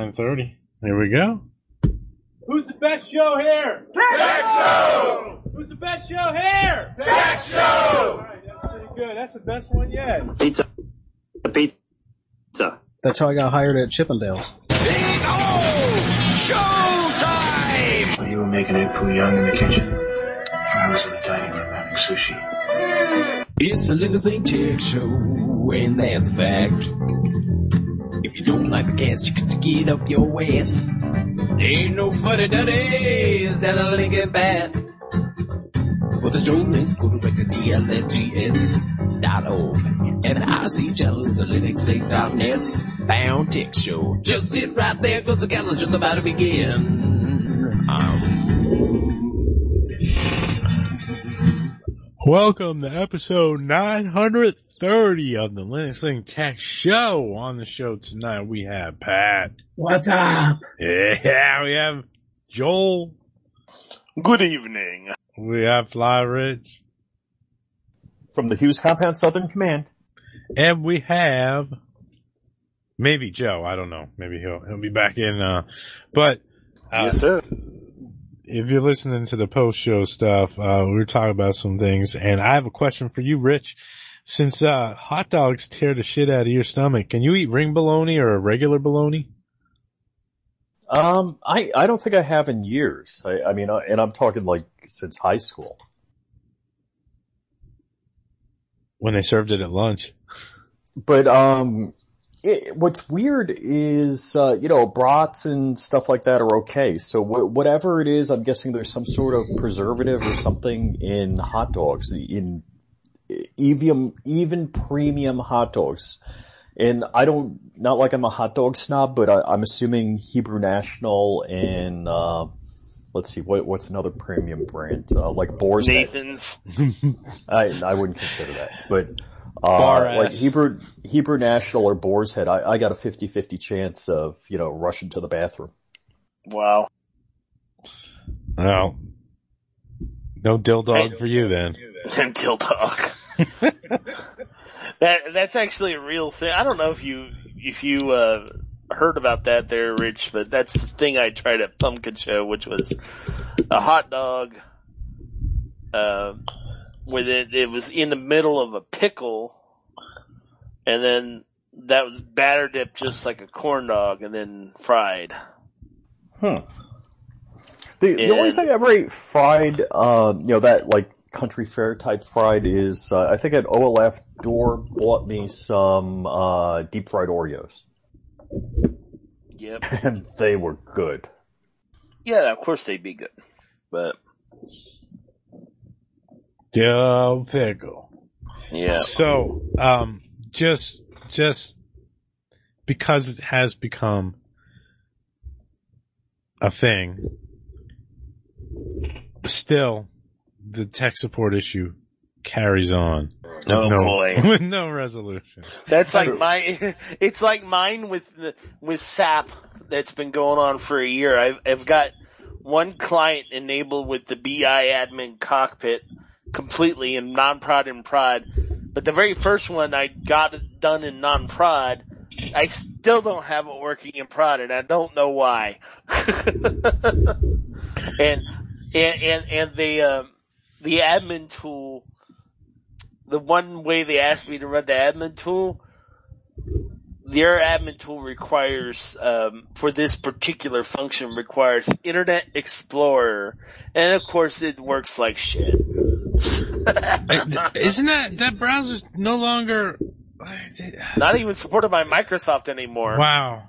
9:30. Here we go. Who's the best show here? Tech Show! Who's the best show here? Tech Show! Alright, that's pretty good. That's the best one yet. Pizza. That's how I got hired at Chippendales. Big O! Showtime! So you were making egg foo young in the kitchen? I was in the dining room having sushi. It's a Little Thing Tech Show, and that's a fact. If you don't like the cast, you can stick it up your ass. Ain't no fuddy-duddies that a Lincoln bat. For the show link, go direct to TLFGS.org. And I see channels at linuxlink.net. Bound Tech Show. Just sit right there, cause the calendar's just about to begin. Welcome to episode 930 of the Linux Link Tech Show. On the show tonight, we have Pat. What's up? Yeah, we have Joel. Good evening. We have Fly Rich. From the Hughes Compound Southern Command. And we have maybe Joe. I don't know. Maybe he'll be back in. Yes, sir. If you're listening to the post-show stuff, we were talking about some things, and I have a question for you, Rich. Since hot dogs tear the shit out of your stomach, can you eat ring bologna or a regular bologna? I don't think I have in years. I mean, and I'm talking like since high school. When they served it at lunch. But, what's weird is, brats and stuff like that are okay. So whatever it is, I'm guessing there's some sort of preservative or something in hot dogs, in even premium hot dogs. And not like I'm a hot dog snob, but I'm assuming Hebrew National and, let's see, what's another premium brand? Like Boar's Head. Nathan's. I wouldn't consider that, but, like Hebrew National or Boar's Head, I got a 50-50 chance of, rushing to the bathroom. Wow. Well, no dill dog for you then. Dill dog. That's actually a real thing. I don't know if you heard about that there, Rich, but that's the thing I tried at Pumpkin Show, which was a hot dog, where it was in the middle of a pickle, and then that was batter dipped just like a corn dog, and then fried. The only thing I ever ate fried, that like country fair type fried is, I think at OLF Door bought me some, deep fried Oreos. Yep. And they were good. Yeah, of course they'd be good. But. Dill pickle. Yeah. So, just because it has become a thing, still, the tech support issue carries on. Oh boy. With no resolution. That's like it's like mine with SAP that's been going on for a year. I've got one client enabled with the BI admin cockpit completely in non-prod and prod, but the very first one I got it done in non-prod, I still don't have it working in prod, and I don't know why. and the admin tool, the one way they asked me to run the admin tool, their admin tool requires, for this particular function, requires Internet Explorer. And of course it works like shit. Isn't that browser's no longer... Not even supported by Microsoft anymore. Wow.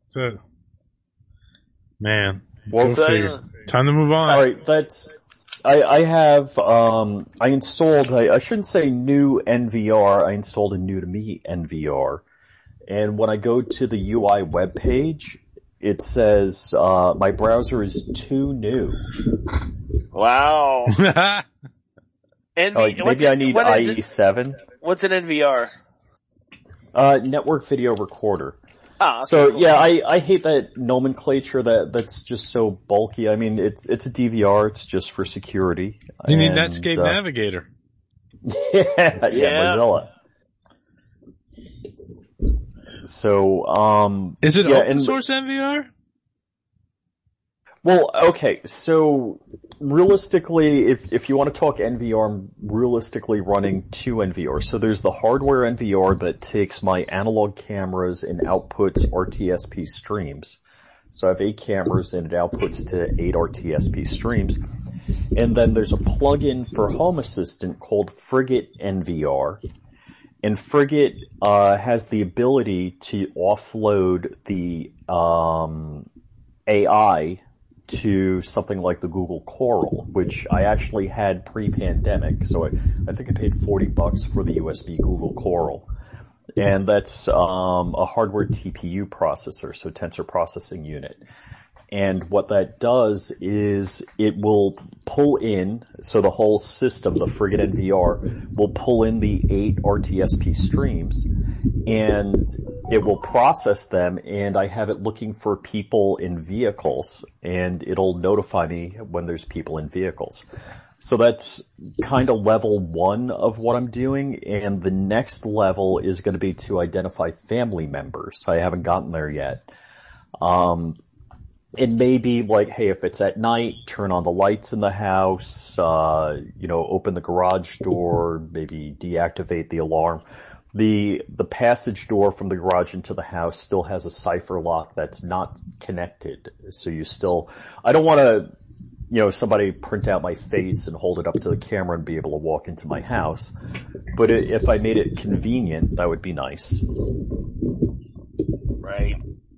Man. Well, time to move on. Alright, I have, I installed, I shouldn't say new NVR, I installed a new to me NVR. And when I go to the UI webpage, it says, my browser is too new. Wow. Maybe I need IE7. What's an NVR? Network video recorder. Ah, so cool. yeah, I hate that nomenclature that's just so bulky. I mean, it's a DVR, it's just for security. You need Netscape Navigator. Yeah, Mozilla. So, Is it yeah, open and- source NVR? Well, okay, so realistically, if you want to talk NVR, I'm realistically running two NVR. So there's the hardware NVR that takes my analog cameras and outputs RTSP streams. So I have 8 cameras and it outputs to 8 RTSP streams. And then there's a plugin for Home Assistant called Frigate NVR. And Frigate has the ability to offload the AI to something like the Google Coral, which I actually had pre-pandemic. So I think I paid $40 for the USB Google Coral. And that's a hardware TPU processor, so tensor processing unit. And what that does is it will pull in, so the whole system, the Frigate NVR, will pull in the 8 RTSP streams, and it will process them, and I have it looking for people in vehicles, and it'll notify me when there's people in vehicles. So that's kind of level 1 of what I'm doing, and the next level is going to be to identify family members. I haven't gotten there yet. It may be like, hey, if it's at night, turn on the lights in the house, open the garage door, maybe deactivate the alarm. The passage door from the garage into the house still has a cipher lock that's not connected. So I don't want to, somebody print out my face and hold it up to the camera and be able to walk into my house. But if I made it convenient, that would be nice. Right.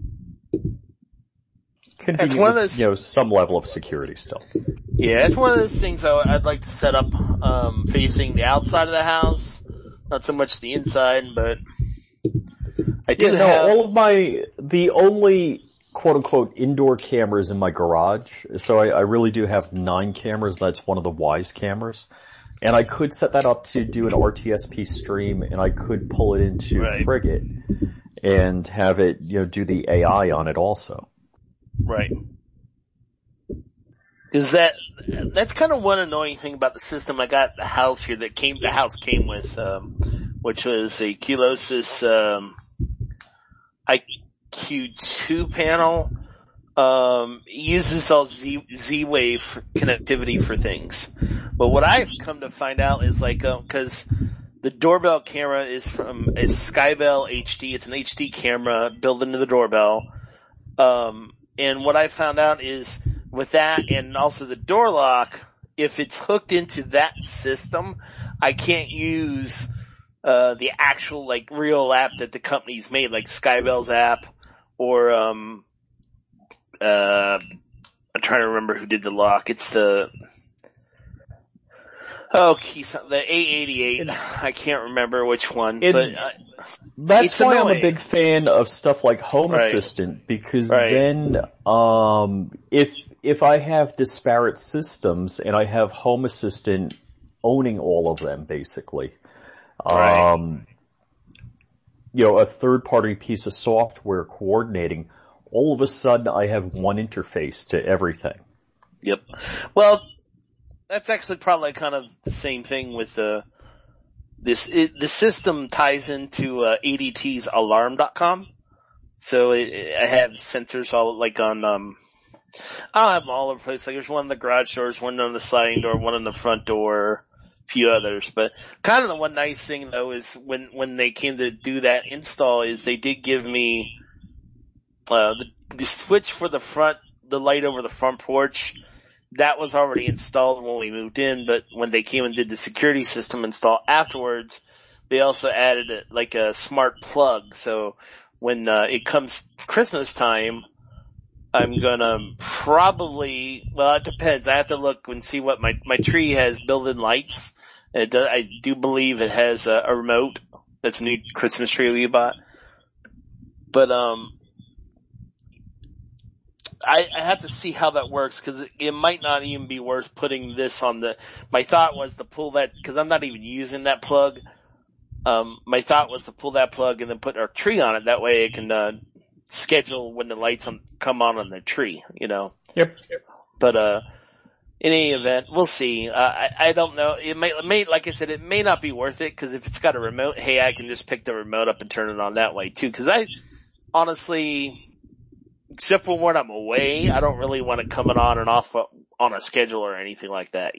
Convenient, one of those, some level of security still. Yeah, it's one of those things I'd like to set up facing the outside of the house, not so much the inside, but I do have the only quote unquote indoor cameras in my garage. So I really do have 9 cameras. That's one of the Wyze cameras. And I could set that up to do an RTSP stream, and I could pull it into Frigate and have it, do the AI on it also. Right. Is that's kind of one annoying thing about the system I got the house here the house came with, which was a Qilosis, IQ2 panel. It uses all Z-Wave connectivity for things. But what I've come to find out is cause the doorbell camera is Skybell HD. It's an HD camera built into the doorbell. And what I found out is with that and also the door lock, if it's hooked into that system, I can't use the actual real app that the company's made, like Skybell's app or I'm trying to remember who did the lock. It's the A88. I can't remember which one, that's why annoying. I'm a big fan of stuff like Home Assistant, because then, if I have disparate systems and I have Home Assistant owning all of them, basically, a third party piece of software coordinating, all of a sudden I have one interface to everything. Yep. Well, that's actually probably kind of the same thing with the system ties into ADT's alarm.com. So I have sensors all on I'll have them all over the place. There's one in the garage doors, one on the sliding door, one on the front door, a few others. But kind of the one nice thing though is when they came to do that install is they did give me the switch for the light over the front porch. That was already installed when we moved in, but when they came and did the security system install afterwards, they also added a smart plug. So when it comes Christmas time, I'm gonna it depends. I have to look and see what my tree has built-in lights. I do believe it has a remote. That's a new Christmas tree we bought. But I have to see how that works because it might not even be worth putting this on my thought was to pull that because I'm not even using that plug. My thought was to pull that plug and then put our tree on it. That way it can, schedule when the lights come on the tree, Yep. But, In any event, we'll see. I don't know. It may, like I said, it may not be worth it because if it's got a remote, hey, I can just pick the remote up and turn it on that way too. Because I honestly, except for when I'm away, I don't really want it coming on and off on a schedule or anything like that.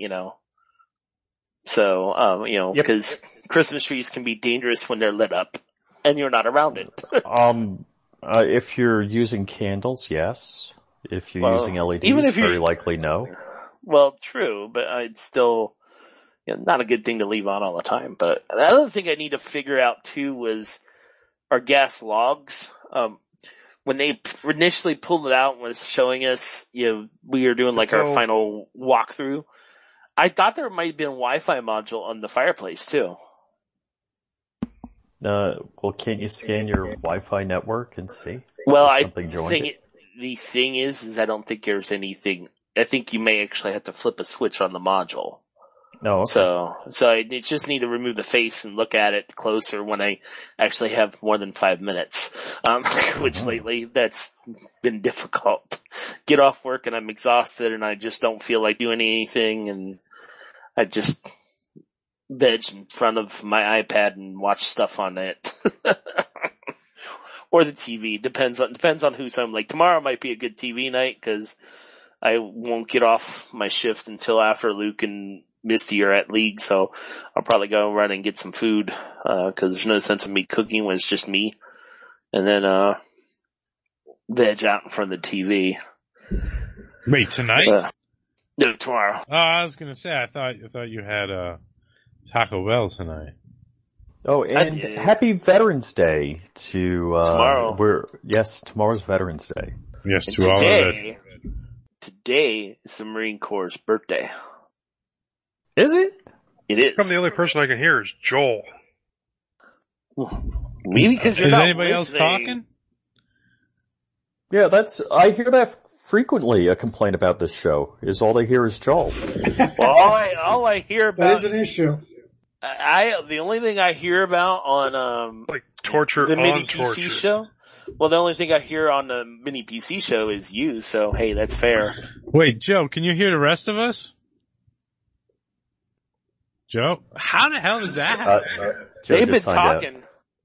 So, because Christmas trees can be dangerous when they're lit up and you're not around it. If you're using candles, yes. If you're using LEDs, even if very likely no. Well, true, but it's still not a good thing to leave on all the time. But the other thing I need to figure out too was our gas logs. When they initially pulled it out and was showing us, we were doing like our final walkthrough. I thought there might have been a Wi-Fi module on the fireplace too. Well, can't you scan your Wi-Fi network and see? Well, the thing is I don't think there's anything. I think you may actually have to flip a switch on the module. No, okay. So I just need to remove the face and look at it closer when I actually have more than 5 minutes. Which lately that's been difficult. Get off work and I'm exhausted and I just don't feel like doing anything and I just veg in front of my iPad and watch stuff on it. Or the TV. Depends on who's home. Like tomorrow might be a good TV night because I won't get off my shift until after Luke and Misty are at league, so I'll probably go run and get some food, cause there's no sense of me cooking when it's just me. And then, veg out in front of the TV. Wait, tonight? No, tomorrow. Oh, I was gonna say, I thought you had, Taco Bell tonight. Oh, and happy Veterans Day to, tomorrow. Tomorrow's Veterans Day. Yes, and to all of it. Today is the Marine Corps' birthday. Is it? It is. The only person I can hear is Joel. Maybe because you're is not anybody listening. else talking? Yeah, I hear that frequently, a complaint about this show, is all they hear is Joel. Well, all I hear about... That is an issue. The only thing I hear about on, like torture the mini on PC torture. show, well, the only thing I hear on the mini PC show is you, so hey, that's fair. Wait, Joe, can you hear the rest of us? Joe? How the hell does that happen? They've been talking.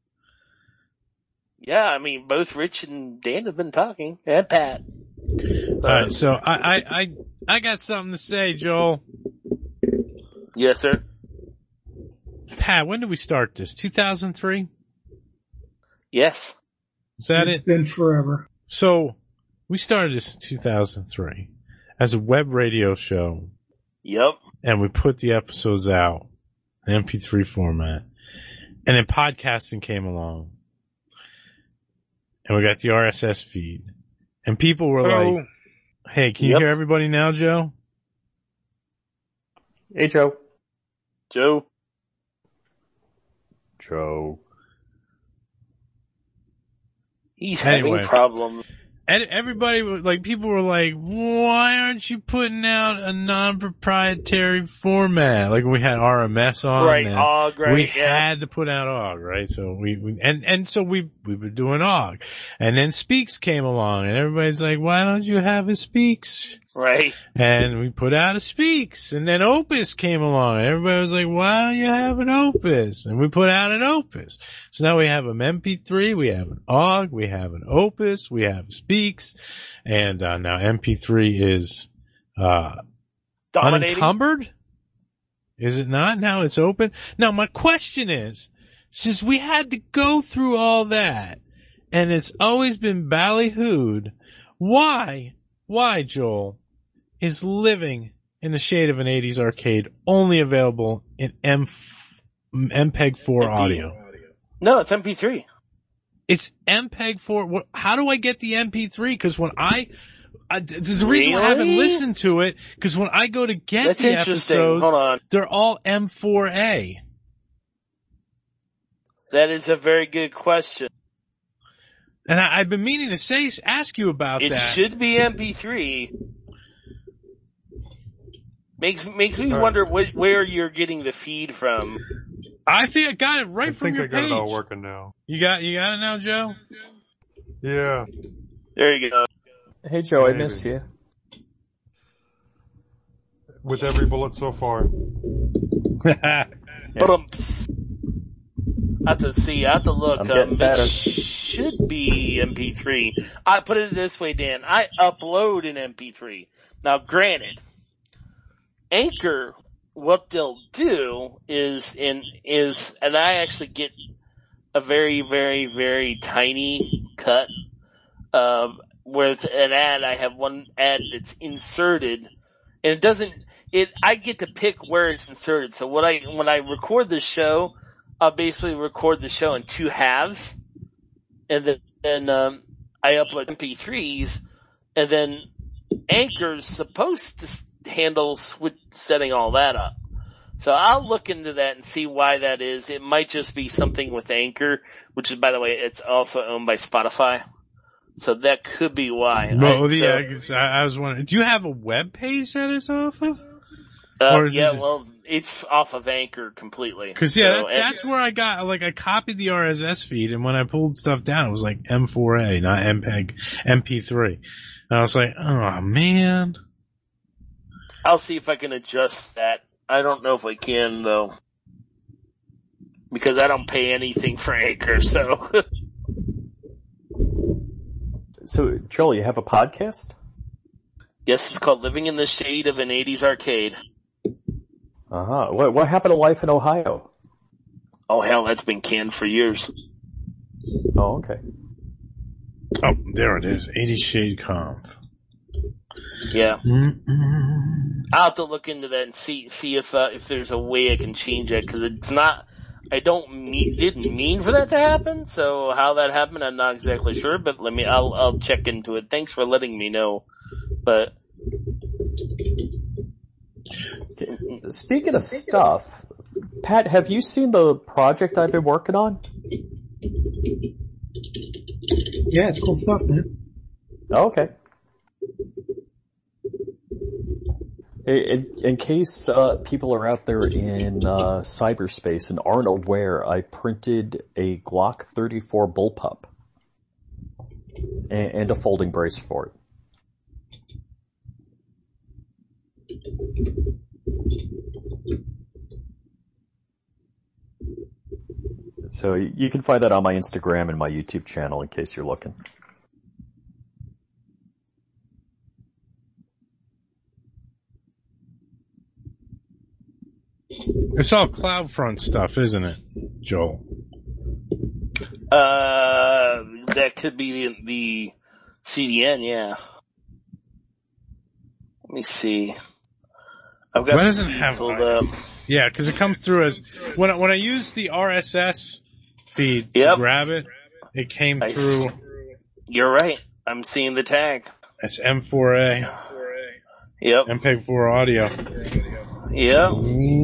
Yeah, I mean, both Rich and Dan have been talking, and Pat. Alright, so I got something to say, Joel. Yes, sir. Pat, when did we start this? 2003? Yes. Is that It's it? been forever. So, we started this in 2003 as a web radio show. Yep. And we put the episodes out in MP3 format. And then podcasting came along. And we got the RSS feed. And people were like, hey, can you hear everybody now, Joe? Hey, Joe. Joe. He's having problems. And everybody was like, people were like, why aren't you putting out a non-proprietary format? Like we had RMS on. Right, OGG, right. We had to put out OGG, right? So so we were doing OGG. And then Speaks came along and everybody's like, why don't you have a Speaks? Right. And we put out a Speaks. And then Opus came along and everybody was like, why don't you have an Opus? And we put out an Opus. So now we have an MP3, we have an OGG, we have an Opus, we have a Speaks, and now MP3 is unencumbered. Is it not? Now it's open. Now my question is, since we had to go through all that, and it's always been ballyhooed, why, Joel, is Living in the Shade of an 80s Arcade only available in MPEG-4 audio? No, it's MP3. It's MPEG-4. How do I get the MP3? Because when the reason I haven't listened to it, because when I go to get the episodes, hold on, they're all M4A. That is a very good question. And I've been meaning to ask you about that. It should be MP3. Makes me wonder where you're getting the feed from. I think I got it right from your page. I think I got it all working now. You got it now, Joe? Yeah. There you go. Hey, Joe, I miss you. with every bullet so far. But I have to see. I have to look. I'm getting better. It should be MP3. I put it this way, Dan. I upload an MP3. Now, granted, Anchor, what they'll do is, and I actually get a very, very, very tiny cut. With an ad, I have one ad that's inserted, and I get to pick where it's inserted. So when I record the show, I'll basically record the show in two halves, and then I upload MP3s, and then Anchor's supposed to handle setting all that up. So I'll look into that and see why that is. It might just be something with Anchor, which is, by the way, it's also owned by Spotify. So that could be why. I was wondering, do you have a web page that is off of? It's off of Anchor completely. Cause that's where I got, I copied the RSS feed, and when I pulled stuff down, it was like M4A, not MPEG, MP3. And I was like, oh man. I'll see if I can adjust that. I don't know if I can though. Because I don't pay anything for Anchor, so. So, Joel, you have a podcast? Yes, it's called Living in the Shade of an 80s Arcade. Uh-huh. What happened to life in Ohio? Oh hell, that's been canned for years. Oh, okay. Oh, there it is. 80 Shade Conf. Yeah. Mm-mm. I'll have to look into that and see if there's a way I can change it, because it's not. I didn't mean for that to happen. So how that happened, I'm not exactly sure. But I'll check into it. Thanks for letting me know. But speaking of stuff, Pat, have you seen the project I've been working on? Yeah, it's cool stuff, man. Okay. In case people are out there in cyberspace and aren't aware, I printed a Glock 34 bullpup and a folding brace for it. So you can find that on my Instagram and my YouTube channel in case you're looking. It's all CloudFront stuff, isn't it, Joel? that could be the CDN, yeah. Let me see. I've got Why doesn't it have pulled up. Yeah, because it comes through as when I use the RSS feed to grab it, it came through. You're right. I'm seeing the tag. It's M4A. Yep. MPEG-4 audio. Yep.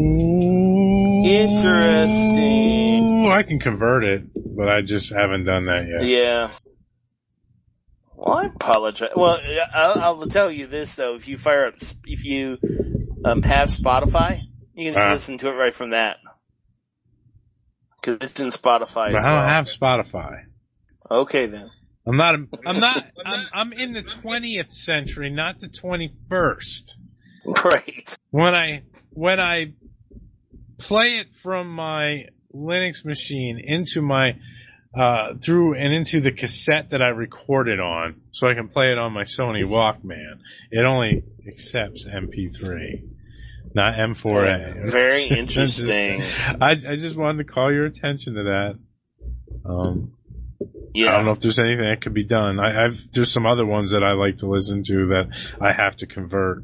Interesting. I can convert it, but I just haven't done that yet. Yeah. Well, I apologize. Well, I'll tell you this though: if you have Spotify, you can just listen to it right from that, because it's in Spotify. But I don't have Spotify. Okay then. I'm in the 20th century, not the 21st. Right. When I play it from my Linux machine into my into the cassette that I recorded on, so I can play it on my Sony Walkman, it only accepts MP3, not M4A. Very interesting. I just wanted to call your attention to that. Yeah. I don't know if there's anything that could be done. There's some other ones that I like to listen to that I have to convert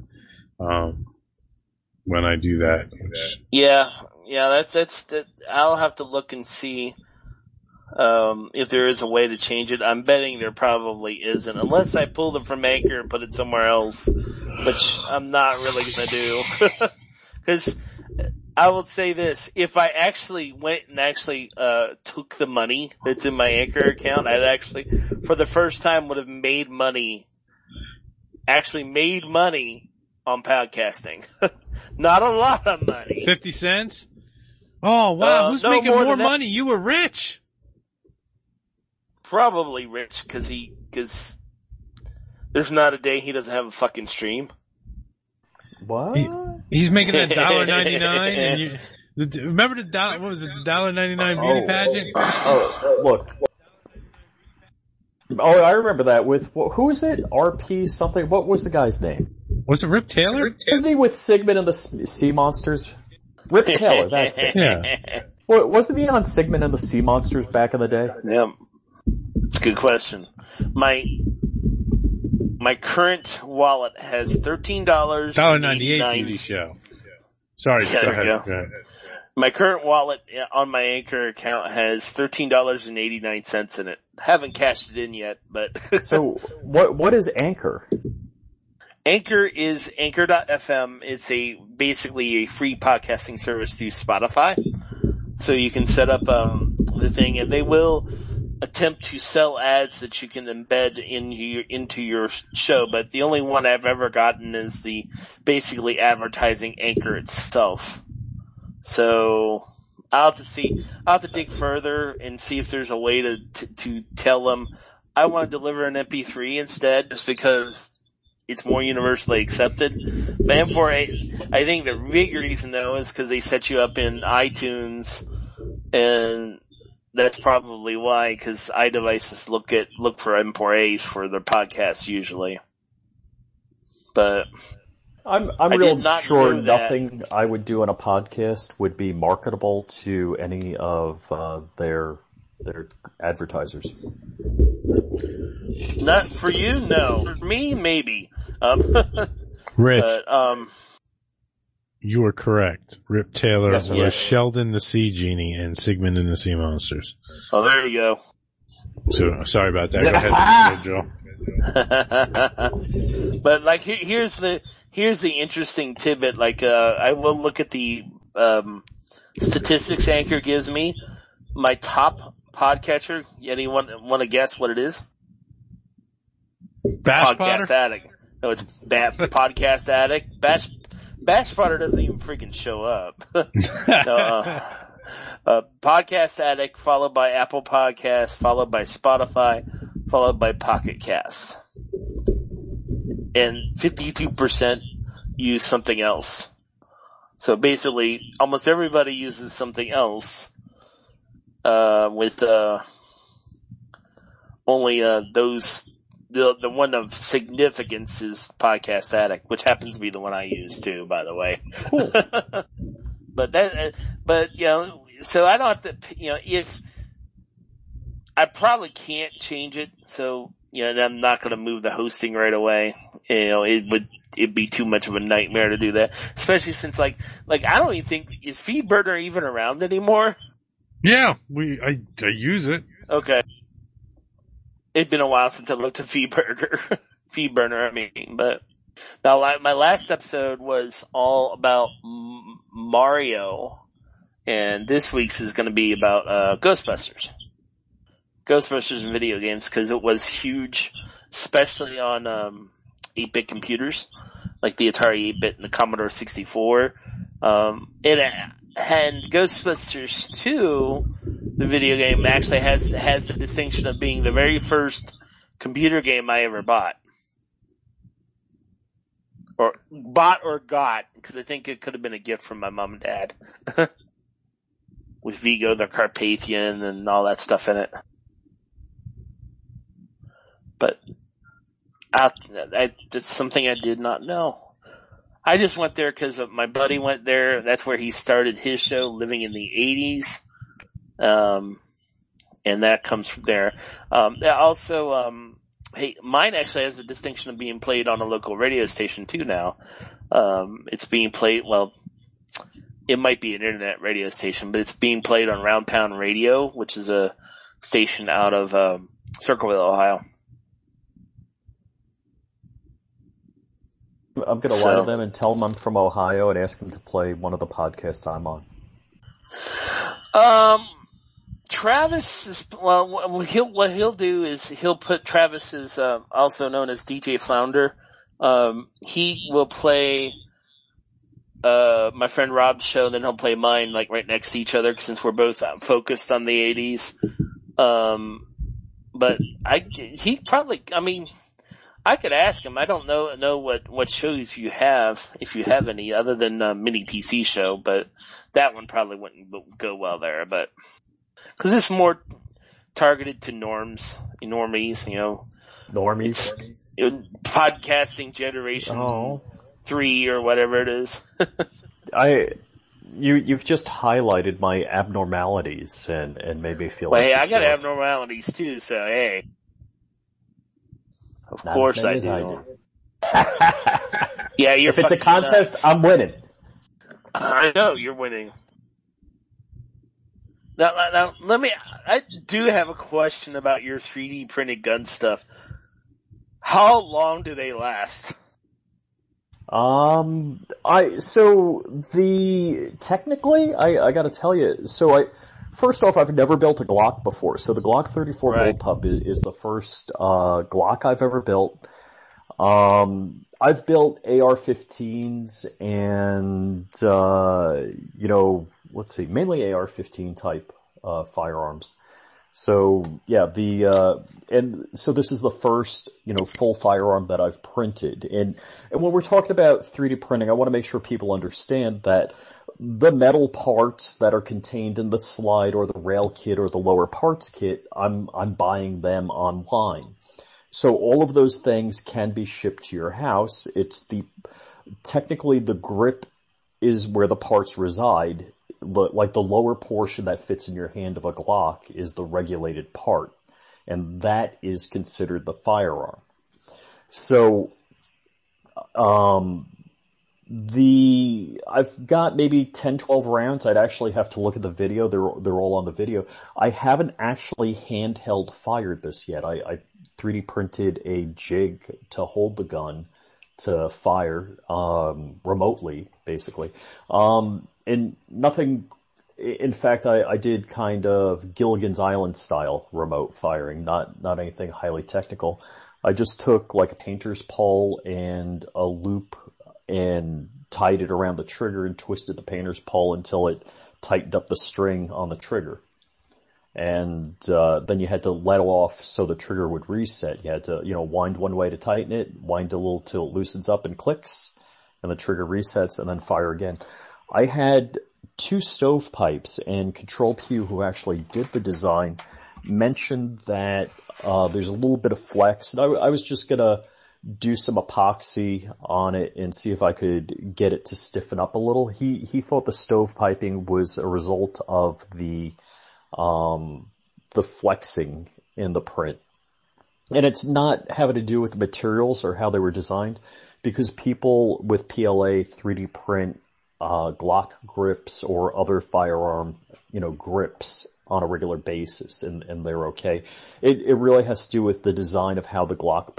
when I do that. Yeah, that's I'll have to look and see if there is a way to change it. I'm betting there probably isn't, unless I pulled it from Anchor and put it somewhere else, which I'm not really gonna do. Because I will say this: if I actually went and took the money that's in my Anchor account, I'd actually, for the first time, would have made money. Actually, made money on podcasting. Not a lot of money. 50 cents? Oh wow! Who's making more money? You were rich. Probably rich, because there's not a day he doesn't have a fucking stream. What? He's making that $1.99, and you remember the dollar? What was it? The $1.99 beauty pageant? Oh, look. Oh, I remember that with who is it? RP something. What was the guy's name? Was it Rip Taylor? Wasn't he with Sigmund and the Sea Monsters? Rip Taylor, that's it. Yeah. Well, wasn't he on Sigmund and the Sea Monsters back in the day? Yeah. It's a good question. My current wallet has $13. $1.98 beauty show. Sorry, Yeah, go there we ahead. go. Go ahead. My current wallet on my Anchor account has $13.89 in it. Haven't cashed it in yet, but So, what is Anchor? Anchor is Anchor.fm. It's basically a free podcasting service through Spotify. So you can set up the thing, and they will attempt to sell ads that you can embed into your show. But the only one I've ever gotten is the basically advertising Anchor itself. So I'll have to dig further and see if there's a way to tell them I want to deliver an MP3 instead, just because it's more universally accepted. But M4A, I think the big reason though is because they set you up in iTunes, and that's probably why, because iDevices look for M4As for their podcasts usually. But I'm I real did not sure know that. nothing I would do on a podcast would be marketable to any of their advertisers. Not for you, no. For me, maybe. Rich, But, you are correct. Rip Taylor Yes, was yes. Sheldon the Sea Genie and Sigmund and the Sea Monsters. oh, there you go. So, sorry about that. Go ahead, Joe. But like, here's the interesting tidbit. Like, I will look at the statistics Anchor gives me. My top podcatcher. Anyone want to guess what it is? Bash Podcast Potter? Addict. No, it's Podcast Addict. Bash Potter doesn't even freaking show up. No, Podcast Addict, followed by Apple Podcasts, followed by Spotify, followed by Pocket Casts. And 52% use something else. So basically, almost everybody uses something else, with, only, the one of significance is Podcast Addict, which happens to be the one I use too, by the way. Cool. But you know, so I don't have to, you know, if I probably can't change it, so you know, I'm not going to move the hosting right away. You know, it'd be too much of a nightmare to do that, especially since like I don't even think, is FeedBurner even around anymore? Yeah, I use it. Okay. It'd been a while since I looked at FeedBurner, I mean, but now my last episode was all about Mario, and this week's is going to be about Ghostbusters and video games, because it was huge, especially on 8-bit computers, like the Atari 8-bit and the Commodore 64. And Ghostbusters 2, the video game, actually has the distinction of being the very first computer game I ever bought. Or got, because I think it could have been a gift from my mom and dad. With Vigo the Carpathian and all that stuff in it. But that's something I did not know. I just went there because my buddy went there. That's where he started his show, Living in the 80s. And that comes from there. Also, hey, mine actually has the distinction of being played on a local radio station too now. It's being played, well, it might be an internet radio station, but it's being played on Round Pound Radio, which is a station out of Circleville, Ohio. I'm going to lie to them and tell them I'm from Ohio and ask them to play one of the podcasts I'm on. Travis is, well, what he'll do is he'll put Travis is, also known as DJ Flounder. He will play, my friend Rob's show, then he'll play mine, like right next to each other, since we're both focused on the 80s. But he probably, I mean, I could ask him. I don't know what shows you have, if you have any, other than Mini PC Show, but that one probably wouldn't go well there. But because it's more targeted to normies, Normies. Podcasting generation 3 or whatever it is. You've just highlighted my abnormalities and made me feel. Well, hey, I got abnormalities too, so hey. Of course I do. Yeah, you're. If it's a contest, nuts. I'm winning. I know you're winning. Now, I do have a question about your 3D printed gun stuff. How long do they last? Technically, I gotta tell you, first off, I've never built a Glock before, so the Glock 34 Bullpup is the first, Glock I've ever built. I've built AR-15s and, mainly AR-15 type, firearms. So, yeah, so this is the first, full firearm that I've printed. And when we're talking about 3D printing, I want to make sure people understand that the metal parts that are contained in the slide or the rail kit or the lower parts kit, I'm buying them online. So all of those things can be shipped to your house. Technically the grip is where the parts reside. Like the lower portion that fits in your hand of a Glock is the regulated part, and that is considered the firearm. So, I've got maybe 10, 12 rounds. I'd actually have to look at the video. They're all on the video. I haven't actually handheld fired this yet. I 3D printed a jig to hold the gun to fire, remotely, basically. And nothing, in fact, I did kind of Gilligan's Island style remote firing, not anything highly technical. I just took like a painter's pole and a loop and tied it around the trigger and twisted the painter's pole until it tightened up the string on the trigger. And, then you had to let off so the trigger would reset. You had to, wind one way to tighten it, wind a little till it loosens up and clicks, and the trigger resets, and then fire again. I had 2 stovepipes, and Control Q, who actually did the design, mentioned that there's a little bit of flex, and I was just gonna do some epoxy on it and see if I could get it to stiffen up a little. He thought the stovepiping was a result of the flexing in the print. And it's not having to do with the materials or how they were designed, because people with PLA 3D print Glock grips or other firearm, grips on a regular basis, and they're okay. It really has to do with the design of how the Glock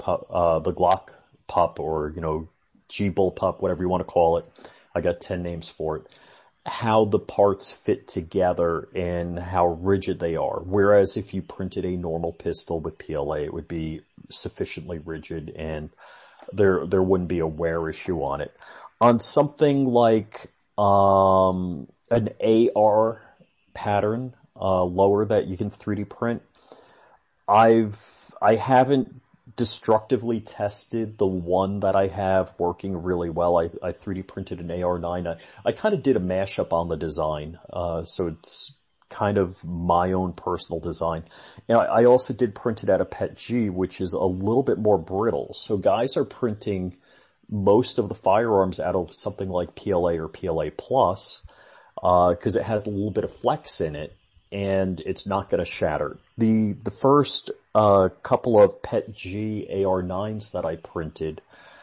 pup, or, G Bullpup, whatever you want to call it. I got 10 names for it. How the parts fit together and how rigid they are. Whereas if you printed a normal pistol with PLA, it would be sufficiently rigid and there wouldn't be a wear issue on it. On something like an AR pattern, lower that you can 3D print, I haven't destructively tested the one that I have working really well. I 3D printed an AR-9. I kind of did a mashup on the design, so it's kind of my own personal design. And I also did print it out of PETG, which is a little bit more brittle. So guys are printing most of the firearms out of something like PLA or PLA Plus, cause it has a little bit of flex in it and it's not gonna shatter. The first, couple of PETG AR-9s that I printed,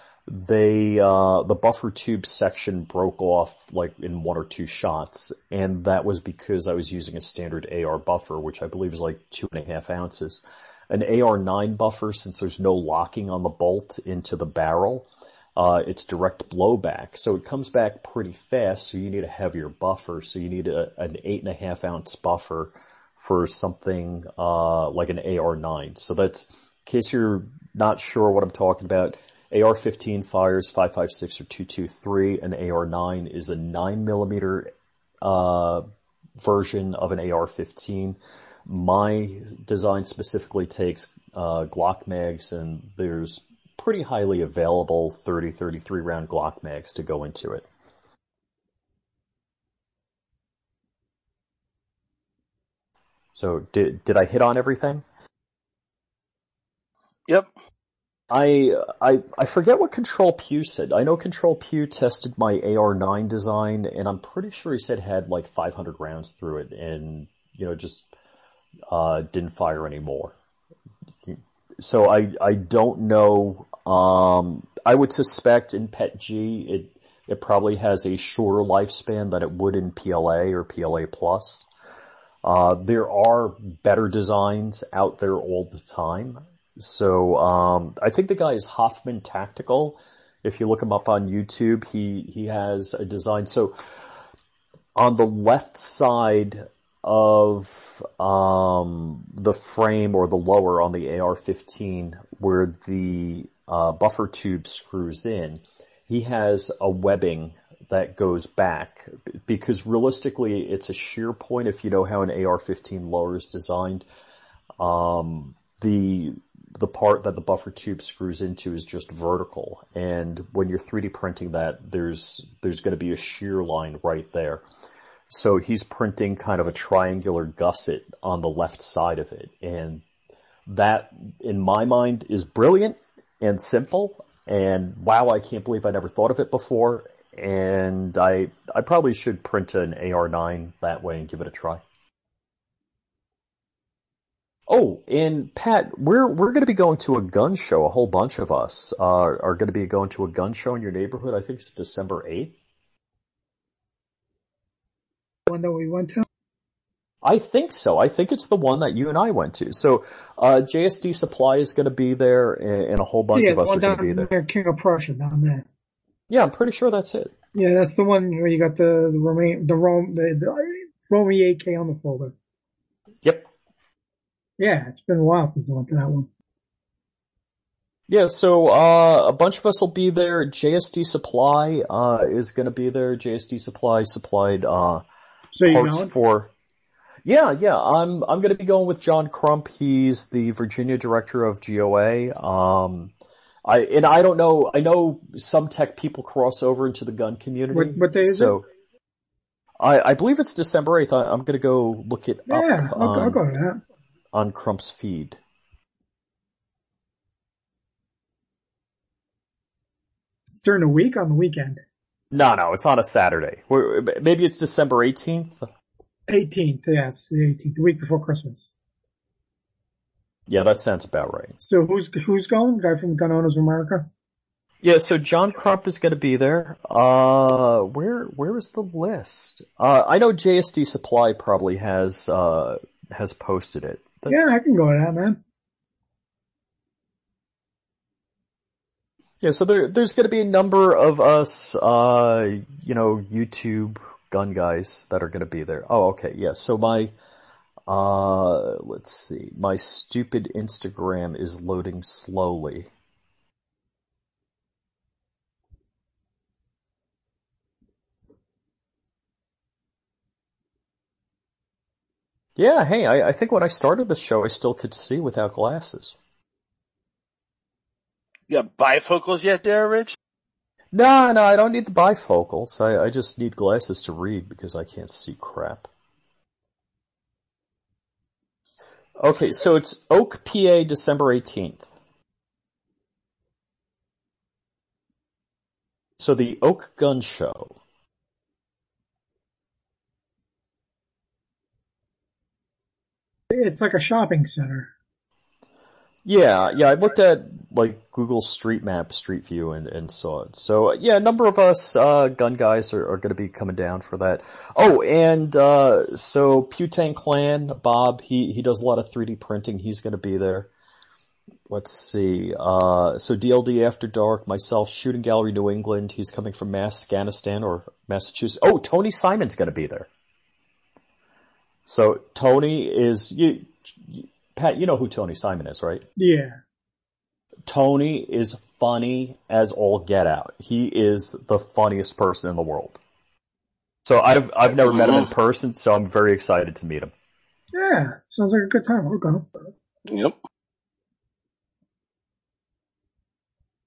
the buffer tube section broke off like in 1 or 2 shots, and that was because I was using a standard AR buffer, which I believe is like 2.5 ounces. An AR-9 buffer, since there's no locking on the bolt into the barrel, it's direct blowback, so it comes back pretty fast, so you need a heavier buffer, so you need an 8.5 ounce buffer for something, like an AR-9. So that's, in case you're not sure what I'm talking about, AR-15 fires 5.56 or 2.23, an AR-9 is a 9mm, version of an AR-15. My design specifically takes, Glock mags, and there's pretty highly available 33 round Glock mags to go into it. So did I hit on everything? Yep. I forget what Control Pew said. I know Control Pew tested my AR-9 design, and I'm pretty sure he said it had like 500 rounds through it, and just didn't fire anymore. So I don't know. I would suspect in Pet G it probably has a shorter lifespan than it would in PLA or PLA Plus. There are better designs out there all the time. So, I think the guy is Hoffman Tactical. If you look him up on YouTube, he has a design. So, on the left side of, the frame or the lower on the AR-15 where the, buffer tube screws in, he has a webbing that goes back because realistically it's a shear point if you know how an AR-15 lower is designed. The part that the buffer tube screws into is just vertical, and when you're 3D printing that, there's going to be a shear line right there. So he's printing kind of a triangular gusset on the left side of it, and that, in my mind, is brilliant and simple, and wow, I can't believe I never thought of it before, and I probably should print an AR-9 that way and give it a try. Oh, and Pat, we're going to be going to a gun show. A whole bunch of us are going to be going to a gun show in your neighborhood. I think it's December 8th. One that we went to? I think so. I think it's the one that you and I went to. So, JSD Supply is going to be there, and a whole bunch of us are going to be there. King of Prussia down there. Yeah, I'm pretty sure that's it. Yeah, that's the one where you got the Romy AK on the folder. Yep. Yeah, it's been a while since I went to that one. Yeah, so, a bunch of us will be there. JSD Supply, is gonna be there. JSD Supply supplied, so you parts know for... Yeah, I'm gonna be going with John Crump. He's the Virginia director of GOA. I don't know, I know some tech people cross over into the gun community. What day is it? I believe it's December 8th. I'm gonna go look it up. Yeah, I'll go to that. On Crump's feed. It's during the week, on the weekend. No, it's on a Saturday. Maybe it's December 18th? 18th, yes, the 18th, the week before Christmas. Yeah, that sounds about right. So who's going? The guy from Gun Owners of America? Yeah, so John Crump is gonna be there. Where is the list? I know JSD Supply probably has posted it. Yeah, I can go to that, man. Yeah, so there's gonna be a number of us, YouTube gun guys that are gonna be there. Oh, okay, yeah, so my, let's see, my stupid Instagram is loading slowly. Yeah, hey, I think when I started the show I still could see without glasses. You got bifocals yet there, Rich? No, I don't need the bifocals. I just need glasses to read because I can't see crap. Okay, so it's Oak, PA, December 18th. So the Oak Gun Show. It's like a shopping center. Yeah, I looked at like Google Street Map, Street View, and saw it. So yeah, a number of us gun guys are going to be coming down for that. Oh, and so Putang Clan, Bob, he does a lot of 3D printing. He's going to be there. Let's see. So DLD After Dark, myself, Shooting Gallery New England. He's coming from Afghanistan or Massachusetts. Oh, Tony Simon's going to be there. So Tony is Pat, you know who Tony Simon is, right? Yeah. Tony is funny as all get out. He is the funniest person in the world. So I've never met him in person, so I'm very excited to meet him. Yeah, sounds like a good time. I'll go. Yep.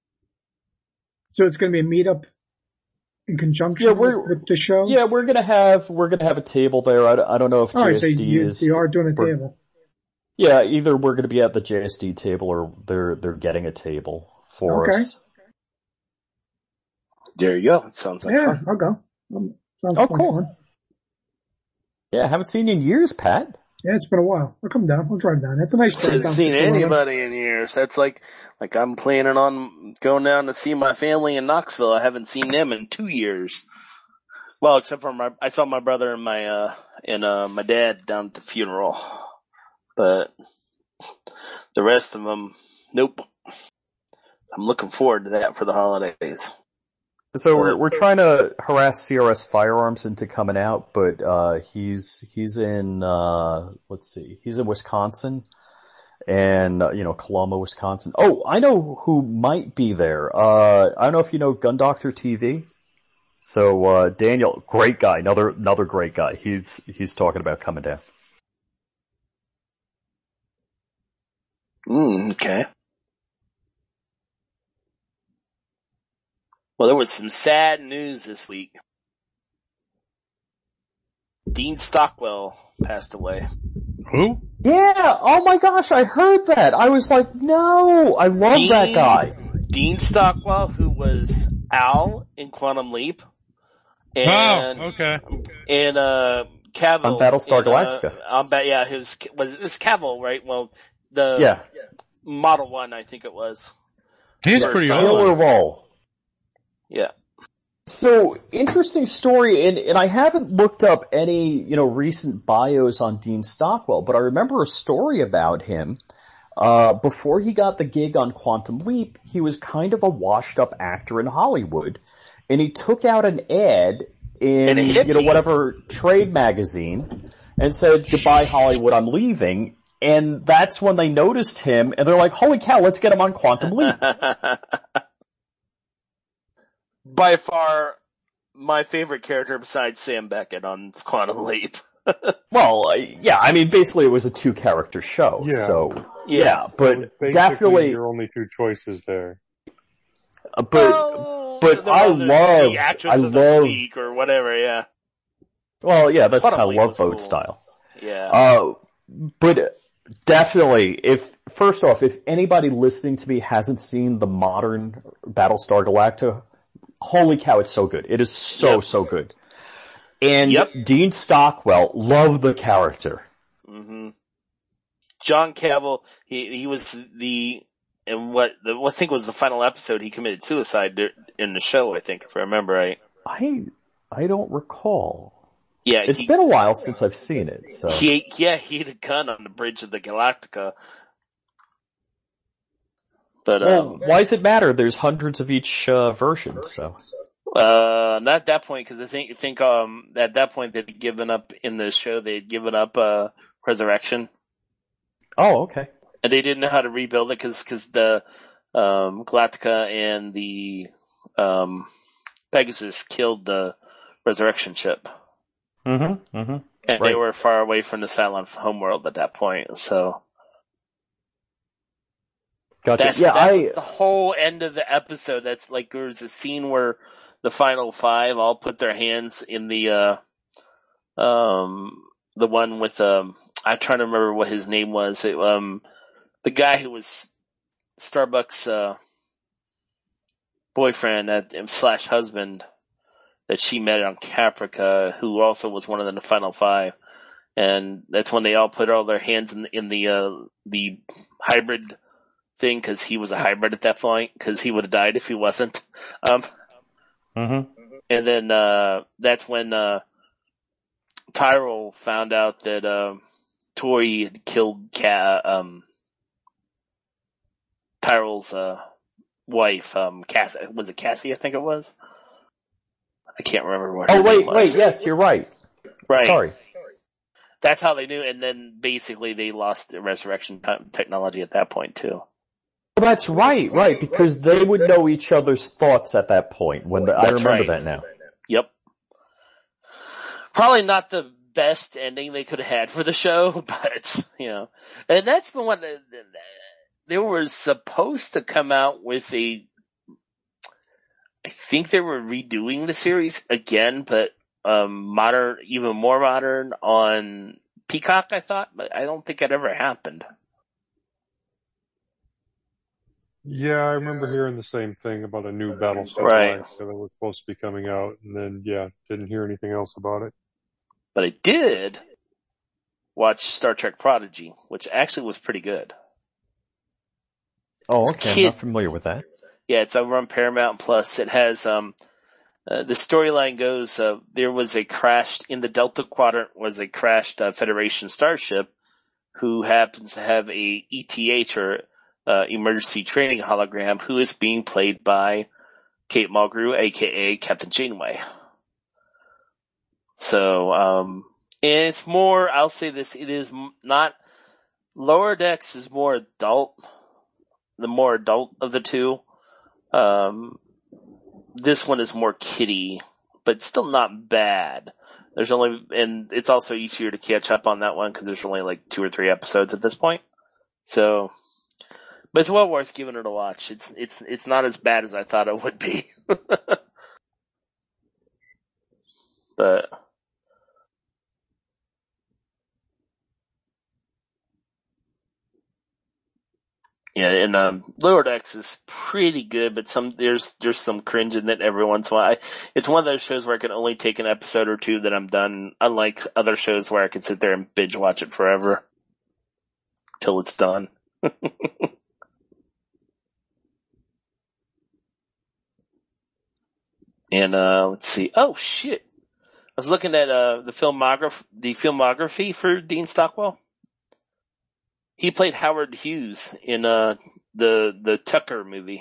So it's going to be a meetup in conjunction with the show? Yeah, we're gonna have a table there. I don't know if Alright, JSD so you are doing a table. Yeah, either we're gonna be at the JSD table or they're getting a table for us. There you go. It sounds like fun. I'll go. Sounds cool. fun. Yeah, haven't seen you in years, Pat. Yeah, it's been a while. I'll come down. I'll drive down. That's a nice drive I haven't down. seen 611. anybody in years. That's like I'm planning on going down to see my family in Knoxville. I haven't seen them in 2 years. Well, except for I saw my brother and my dad down at the funeral. But the rest of them, nope. I'm looking forward to that for the holidays. So we're trying to harass CRS Firearms into coming out, but he's in he's in Wisconsin and Coloma, Wisconsin. Oh, I know who might be there. I don't know if you know Gun Doctor TV. So Daniel, great guy, another great guy. He's talking about coming down. Okay. Well, there was some sad news this week. Dean Stockwell passed away. Who? Yeah, oh my gosh, I heard that. I was like, no, I love that guy. Dean Stockwell, who was Al in Quantum Leap. And, okay. And, Cavill. On Battlestar Galactica. It was Cavill, right? Well, Model 1, I think it was. He's pretty Killer old. role. Yeah. So, interesting story, and I haven't looked up any, recent bios on Dean Stockwell, but I remember a story about him. Before he got the gig on Quantum Leap, he was kind of a washed up actor in Hollywood, and he took out an ad in, whatever trade magazine, and said, "Goodbye Hollywood, I'm leaving," and that's when they noticed him, and they're like, "Holy cow, let's get him on Quantum Leap." By far, my favorite character besides Sam Beckett on Quantum Leap. Well, yeah, I mean, basically it was a 2-character show, so, yeah, but definitely your only 2 choices there. But I love the week or whatever, yeah. Well, yeah, that's kind of Love Boat cool. style. Yeah. But definitely, if anybody listening to me hasn't seen the modern Battlestar Galactica, holy cow, it's so good. It is so good. And Dean Stockwell, love the character. Mm-hmm. John Cavill, he was what I think was the final episode, he committed suicide in the show, I think, if I remember right. I don't recall. Yeah, it's been a while since I've seen it, so. He had a gun on the bridge of the Galactica. But, why does it matter? There's hundreds of each, version, so. Not at that point, cause I think, at that point they'd given up in the show, they'd given up, Resurrection. Oh, okay. And they didn't know how to rebuild it cause the, Galactica and the, Pegasus killed the Resurrection ship. And they were far away from the Cylon homeworld at that point, so. Gotcha. That was the whole end of the episode. That's like, there was a scene where the final 5 all put their hands in the one with, I'm trying to remember what his name was. The guy who was Starbuck's, boyfriend / husband that she met on Caprica, who also was one of the final 5. And that's when they all put all their hands in the hybrid thing, cause he was a hybrid at that point, cause he would have died if he wasn't. And then, that's when, Tyrell found out that, Tori had killed Tyrell's, wife, Cassie, was it Cassie, I think it was? I can't remember what her name was. Wait, yes, you're right. Right. Sorry. That's how they knew, and then basically they lost the resurrection technology at that point too. Well, that's right, because they would know each other's thoughts at that point. I remember that now. Yep. Probably not the best ending they could have had for the show, but, and that's the one that they were supposed to come out with I think they were redoing the series again, but modern, even more modern on Peacock, I thought, but I don't think it ever happened. Yeah, I remember hearing the same thing about a new Battlestar Right. Galactica that was supposed to be coming out, and then, didn't hear anything else about it. But I did watch Star Trek Prodigy, which actually was pretty good. Oh, okay. I'm not familiar with that. Yeah, it's over on Paramount Plus. It has, the storyline goes, there was a crashed, in the Delta Quadrant was a crashed Federation starship who happens to have a ETH or emergency training hologram who is being played by Kate Mulgrew, aka Captain Janeway. So, and it's more, I'll say this, it is not, Lower Decks is more adult, the more adult of the two. This one is more kiddie, but still not bad. And it's also easier to catch up on that one because there's only like 2 or 3 episodes at this point. So, but it's well worth giving it a watch. It's not as bad as I thought it would be. But yeah, and Lower Decks is pretty good, but there's some cringe in it every once in a while. It's one of those shows where I can only take an episode or 2 that I'm done, unlike other shows where I can sit there and binge watch it forever till it's done. And let's see. Oh shit! I was looking at the filmography for Dean Stockwell. He played Howard Hughes in the Tucker movie.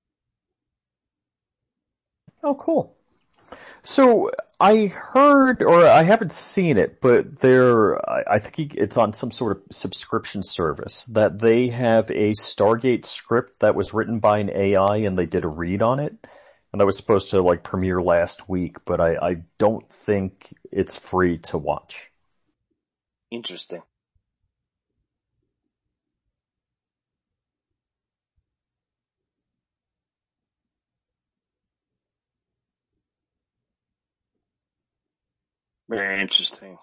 Oh, cool. So I heard, or I haven't seen it, but I think it's on some sort of subscription service that they have a Stargate script that was written by an AI and they did a read on it. And that was supposed to like premiere last week, but I don't think it's free to watch. Interesting. Very interesting.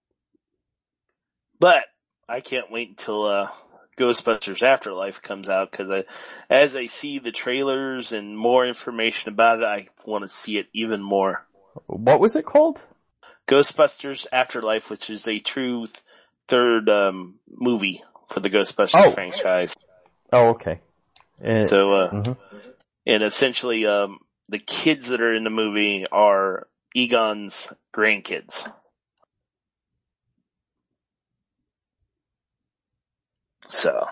But I can't wait until Ghostbusters Afterlife comes out because as I see the trailers and more information about it, I want to see it even more. What was it called? Ghostbusters Afterlife, which is a true third movie for the Ghostbusters franchise. Oh, okay. So, and essentially, the kids that are in the movie are Egon's grandkids. So,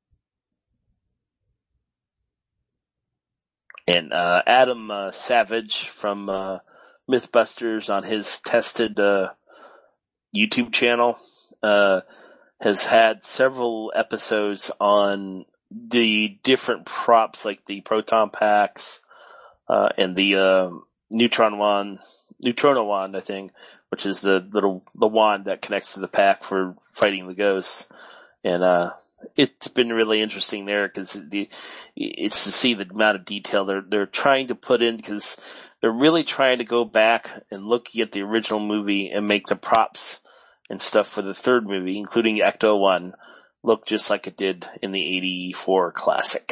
and Adam Savage from Mythbusters on his tested YouTube channel has had several episodes on the different props like the proton packs and the Neutrono wand, I think, which is the wand that connects to the pack for fighting the ghosts. And it's been really interesting there because it's to see the amount of detail they're trying to put in, because they're really trying to go back and look at the original movie and make the props and stuff for the third movie, including Ecto 1, look just like it did in the 84 classic.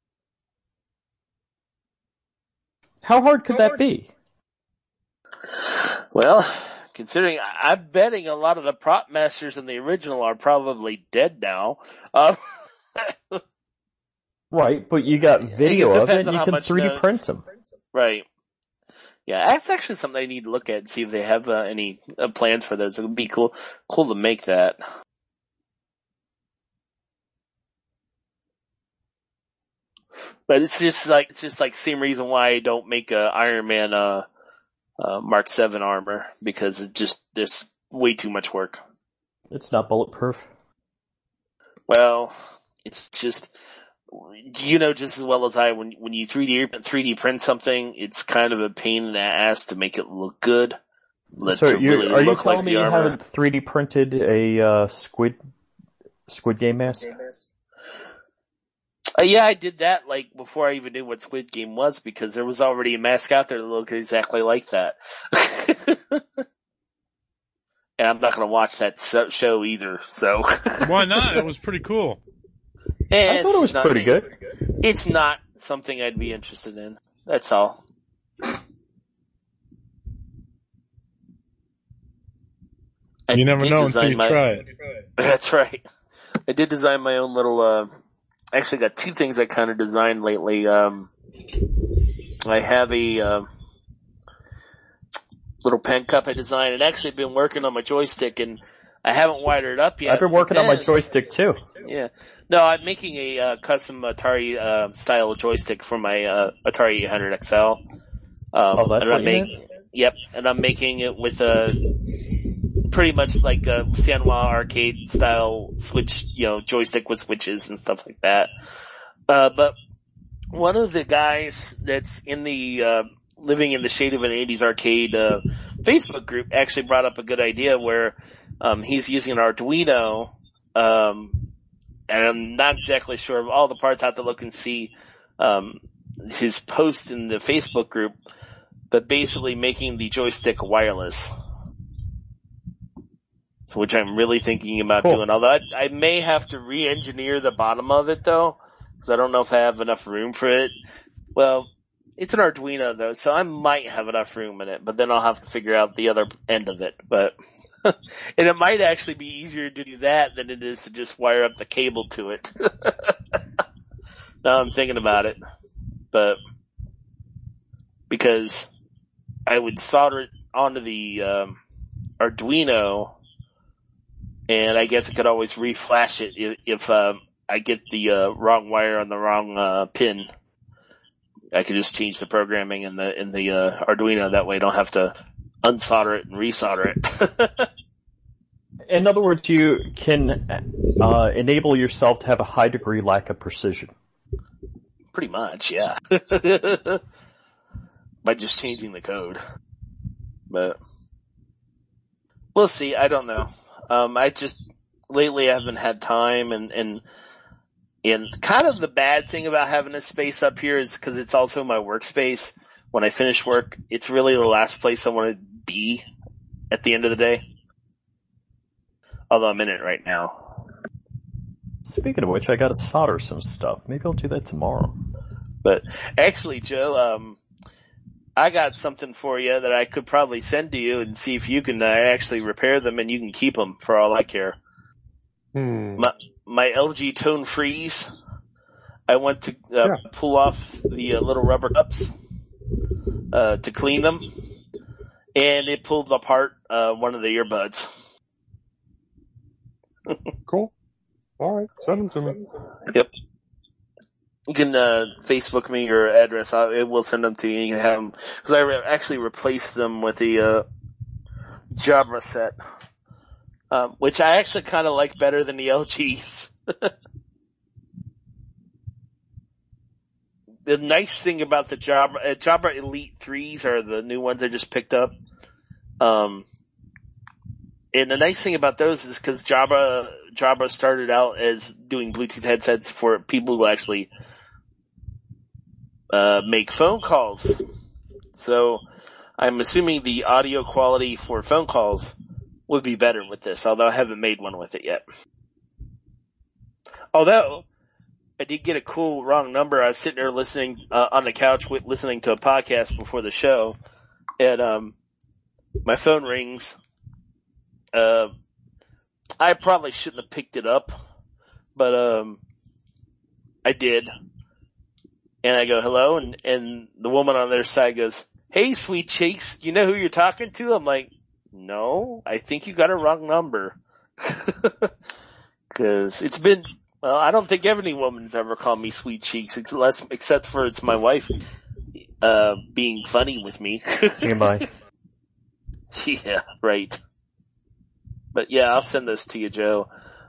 How hard could that be? Well, considering I'm betting a lot of the prop masters in the original are probably dead now. Right, but you got video of it and you can 3D print them. Right. Yeah, that's actually something I need to look at and see if they have any plans for those. It would be cool to make that. But it's just like same reason why I don't make a Iron Man Mark 7 armor, because there's way too much work. It's not bulletproof. Well, it's just, just as well as I, when you 3D print something, it's kind of a pain in the ass to make it look good. So are you telling me you haven't 3D printed a Squid Game mask? Yeah, I did that like before I even knew what Squid Game was because there was already a mask out there that looked exactly like that. And I'm not going to watch that show either, so. Why not? It was pretty cool. I thought it was pretty good. It's not something I'd be interested in. That's all. You never know until you try it. That's right. I did design my own little, actually got two things I kind of designed lately. I have a, little pen cup I designed and actually been working on my joystick and I haven't wired it up yet. I've been working on my joystick too. Yeah. No, I'm making a, custom Atari, style joystick for my, Atari 800 XL. That's what you did? Yep. And I'm making it with pretty much like a Sanwa arcade style switch, joystick with switches and stuff like that. But one of the guys that's in the, living in the shade of an 80s arcade, Facebook group actually brought up a good idea where, he's using an Arduino, and I'm not exactly sure of all the parts. I have to look and see, his post in the Facebook group, but basically making the joystick wireless. Which I'm really thinking about doing. Although I may have to re-engineer the bottom of it though, because I don't know if I have enough room for it. Well, it's an Arduino though, so I might have enough room in it, but then I'll have to figure out the other end of it. But, and it might actually be easier to do that than it is to just wire up the cable to it. Now I'm thinking about it, but because I would solder it onto the, Arduino, and I guess I could always reflash it if I get the wrong wire on the wrong pin. I could just change the programming in the Arduino. That way I don't have to unsolder it and resolder it. In other words, you can enable yourself to have a high degree lack of precision. Pretty much, yeah. By just changing the code. But we'll see. I don't know. Lately I haven't had time and kind of the bad thing about having this space up here is because it's also my workspace. When I finish work, it's really the last place I want to be at the end of the day. Although I'm in it right now. Speaking of which, I gotta solder some stuff. Maybe I'll do that tomorrow. But actually, Joe, I got something for you that I could probably send to you and see if you can actually repair them and you can keep them for all I care. My LG Tone Freeze. I went to pull off the little rubber cups to clean them, and it pulled apart one of the earbuds. Cool. All right, send them to me. Yep. You can Facebook me your address. I will send them to you. You can have them because I actually replaced them with the Jabra set, which I actually kind of like better than the LGs. The nice thing about the Jabra Elite 3s are the new ones I just picked up. And the nice thing about those is because Jabra started out as doing Bluetooth headsets for people who actually make phone calls. So I'm assuming the audio quality for phone calls would be better with this, although I haven't made one with it yet. Although I did get a cool wrong number. I was sitting there listening on the couch listening to a podcast before the show, and my phone rings. I probably shouldn't have picked it up, but I did. And I go, hello, and the woman on their side goes, hey, sweet cheeks, you know who you're talking to? I'm like, no, I think you got a wrong number. Cause it's been, well, I don't think any woman's ever called me sweet cheeks, except for it's my wife, being funny with me. TMI. Yeah, right. But yeah, I'll send those to you, Joe.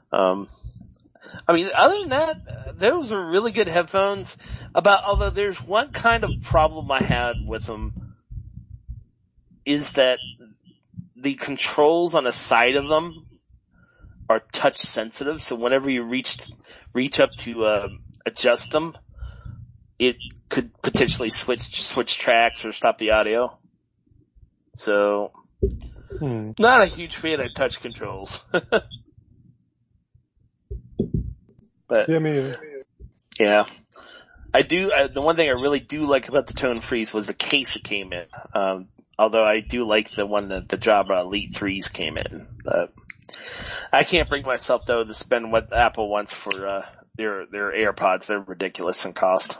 I mean, other than that, those are really good headphones. Although there's one kind of problem I had with them, is that the controls on the side of them are touch sensitive. So whenever you reach up to adjust them, it could potentially switch tracks or stop the audio. So, not a huge fan of touch controls. But yeah, I do. The one thing I really do like about the Tone Freeze was the case it came in. Although I do like the one that the Jabra Elite 3s came in. But I can't bring myself though to spend what Apple wants for their AirPods. They're ridiculous in cost.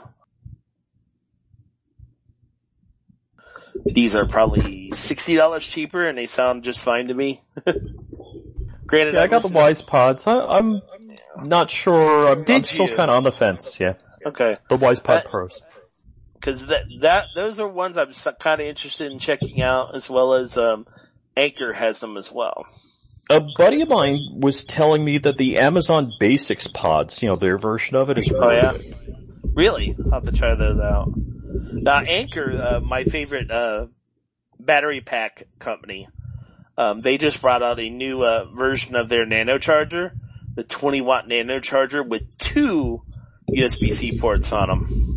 These are probably $60 cheaper, and they sound just fine to me. Granted, I got the Wise Pods. I'm not sure. I'm still kind of on the fence. Yeah. Okay. The Wise Pod Pros. Because those are ones I'm kind of interested in checking out, as well as Anker has them as well. A buddy of mine was telling me that the Amazon Basics Pods, their version of it is really good. Really? I'll have to try those out. Now, Anker, my favorite battery pack company, they just brought out a new version of their Nano Charger, the 20-watt Nano Charger with 2 USB-C ports on them.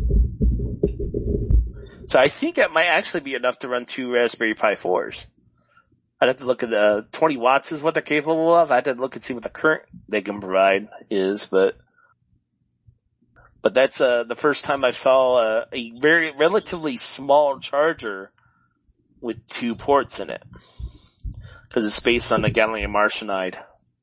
So I think that might actually be enough to run 2 Raspberry Pi 4s. I'd have to look at the 20 watts is what they're capable of. I'd have to look and see what the current they can provide is, but that's the first time I saw a very relatively small charger with 2 ports in it, because it's based on the gallium arsenide.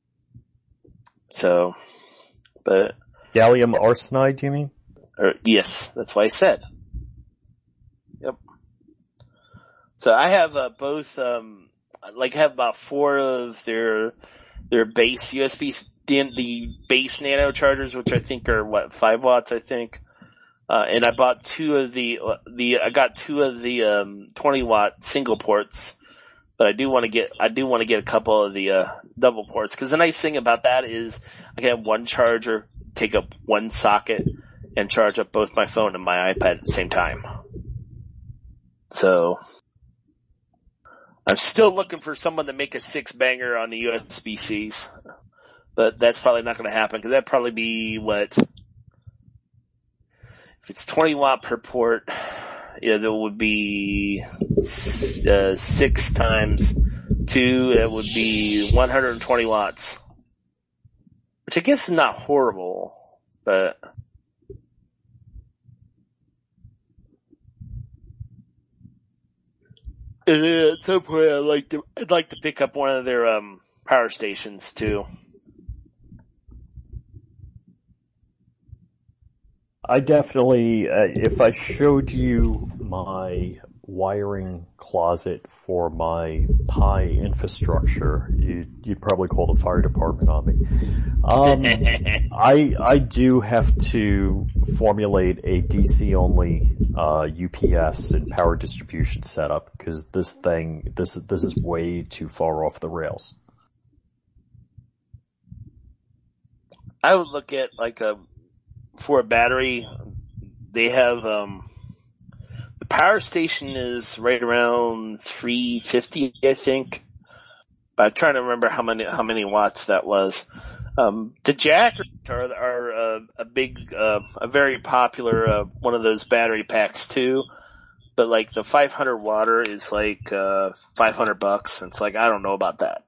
So, but gallium arsenide, you mean? Yes, that's what I said. Yep. So I have both. I have about 4 of their base USB. The base Nano chargers, which I think are 5 watts, I think. And I bought 2 of the 20 watt single ports, but I do want to get a couple of the double ports, because the nice thing about that is I can have one charger take up one socket and charge up both my phone and my iPad at the same time. So I'm still looking for someone to make a 6-banger on the USB-Cs. But that's probably not going to happen, because that'd probably be if it's 20 watt per port, there would be 6 times 2, it would be 120 watts. Which I guess is not horrible, but at some point I'd like to pick up one of their power stations too. I definitely, if I showed you my wiring closet for my Pi infrastructure, you'd probably call the fire department on me. I do have to formulate a DC only UPS and power distribution setup, because this is way too far off the rails. I would look at for a battery, they have the power station is right around 350, I think. But I'm trying to remember how many watts that was. The jackers are a very popular one of those battery packs too. But the 500 watter is $500. It's I don't know about that.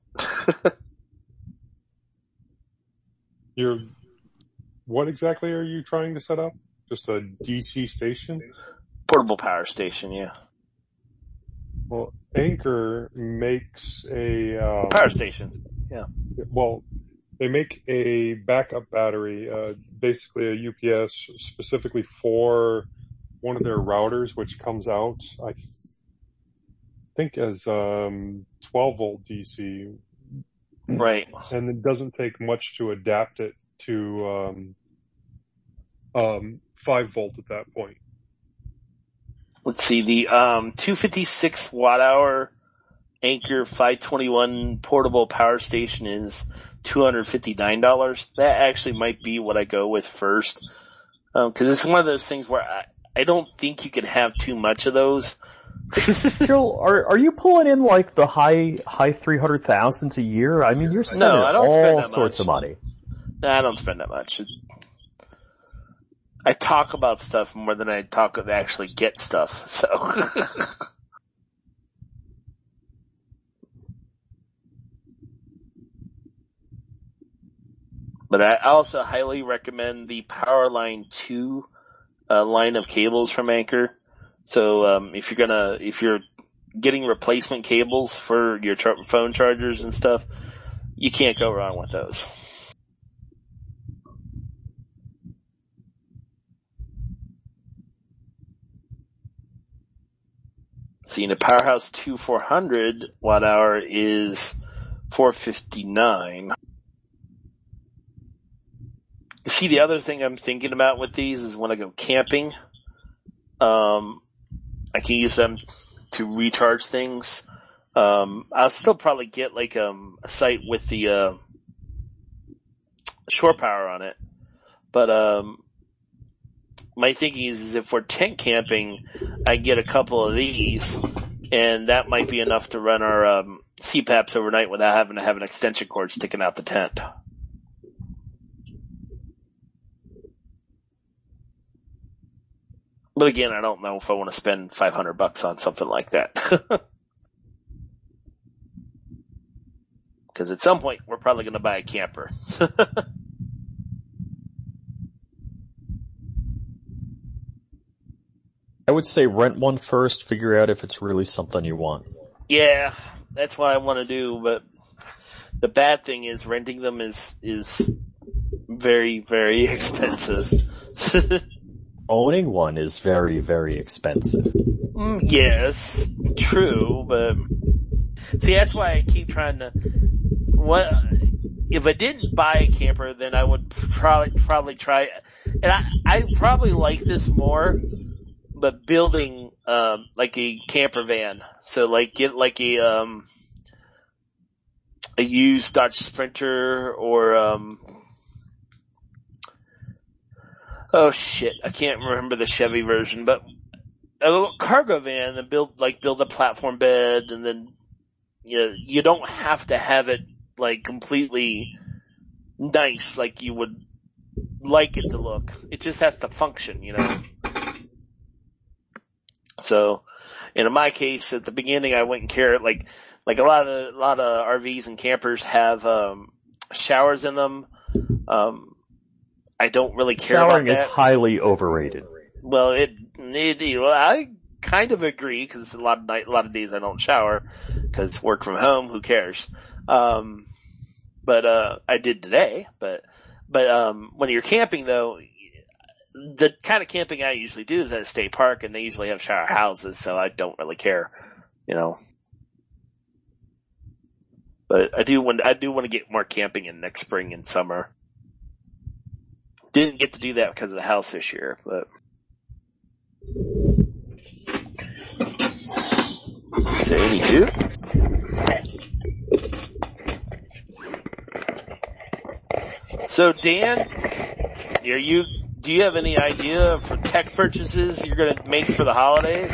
What exactly are you trying to set up? Just a DC station? Portable power station, yeah. Well, Anker makes a power station. Yeah. Well, they make a backup battery, basically a UPS specifically for one of their routers, which comes out, I think, as 12-volt DC. Right. And it doesn't take much to adapt it to 5-volt at that point. Let's see, the 256 watt hour Anker 521 portable power station is $259. That actually might be what I go with first, because it's one of those things where I don't think you can have too much of those. Joel, are you pulling in the high 300,000s a year? I mean, you're spending all sorts of money. No, I don't spend that much. I talk about stuff more than I actually get stuff. So. But I also highly recommend the Powerline 2 line of cables from Anchor. So if you're getting replacement cables for your phone chargers and stuff, you can't go wrong with those. See, the Powerhouse 2 400 watt hour is $459. See, the other thing I'm thinking about with these is when I go camping, I can use them to recharge things. I'll still probably get like a site with the shore power on it, but my thinking is if we're tent camping, I get a couple of these, and that might be enough to run our CPAPs overnight without having to have an extension cord sticking out the tent. But again, I don't know if I want to spend $500 on something like that. Because at some point, we're probably going to buy a camper. I would say rent one first, figure out if it's really something you want. Yeah, that's what I want to do, but the bad thing is renting them is very, very expensive. Owning one is very, very expensive. Yes, true, but see, that's why I keep trying to. If I didn't buy a camper, then I would probably try. And I probably like this more, but building like a camper van. So like get like a used Dodge Sprinter or oh shit, I can't remember the Chevy version, but a little cargo van and build a platform bed, and then you don't have to have it like completely nice like you would like it to look. It just has to function, you know. So, in my case, at the beginning, I went and carried like a lot of RVs and campers have showers in them. I don't really care about that. Showering is highly overrated. Well, I kind of agree because a lot of days I don't shower because work from home. Who cares? But I did today. But when you're camping though, the kind of camping I usually do is at a state park, and they usually have shower houses, so I don't really care, you know. But I do want to get more camping in next spring and summer. Didn't get to do that because of the house this year, but. So anywho. So Dan, do you have any idea for tech purchases you're going to make for the holidays?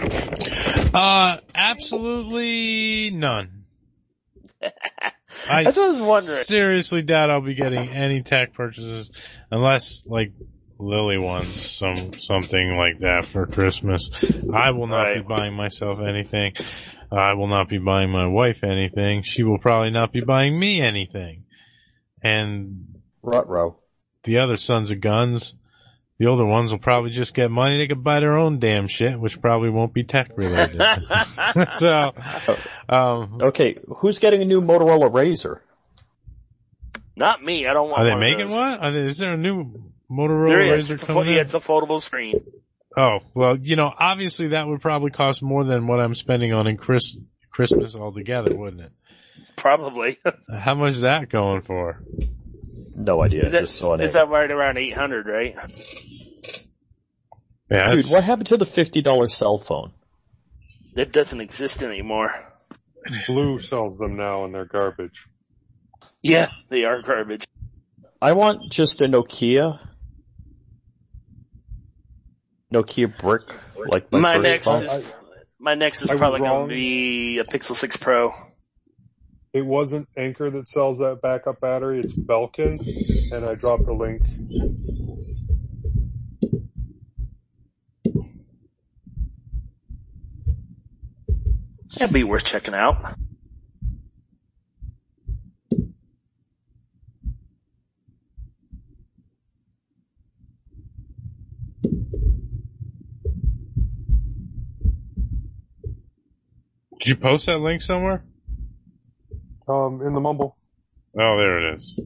Absolutely none. That's what I was wondering. Seriously doubt I'll be getting any tech purchases unless like Lily wants something like that for Christmas. I will not be buying myself anything. I will not be buying my wife anything. She will probably not be buying me anything. And Ruh-roh. The other sons of guns, the older ones will probably just get money. They could buy their own damn shit, which probably won't be tech related. So, okay, who's getting a new Motorola Razr? Not me. I don't want. Are they one making of those. one? Is there a new Motorola There is. Razr coming in? Yeah, it's a foldable screen. Oh, well, obviously that would probably cost more than what I'm spending on in Christmas altogether, wouldn't it? Probably. How much is that going for? No idea. Is that right around 800, right? Yeah, dude, what happened to the $50 cell phone? That doesn't exist anymore. Blue sells them now and they're garbage. Yeah, they are garbage. I want just a Nokia brick, like my first phone. My next is probably going to be a Pixel 6 Pro. It wasn't Anchor that sells that backup battery, it's Belkin, and I dropped a link. That'd be worth checking out. Did you post that link somewhere? In the Mumble. Oh, there it is.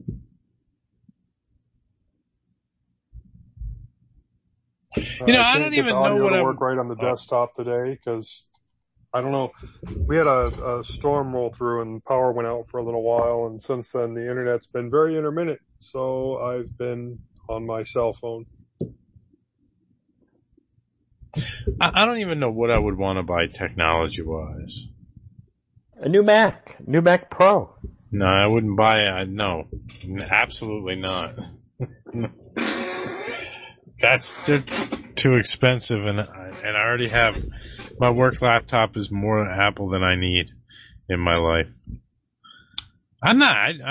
You know, I don't even know what I work right on the desktop today because I don't know. We had a storm roll through and power went out for a little while, and since then the internet's been very intermittent. So I've been on my cell phone. I don't even know what I would want to buy technology-wise. A new Mac Pro. No, I wouldn't buy it. No, absolutely not. They're too expensive, and I already have my work laptop is more Apple than I need in my life. I'm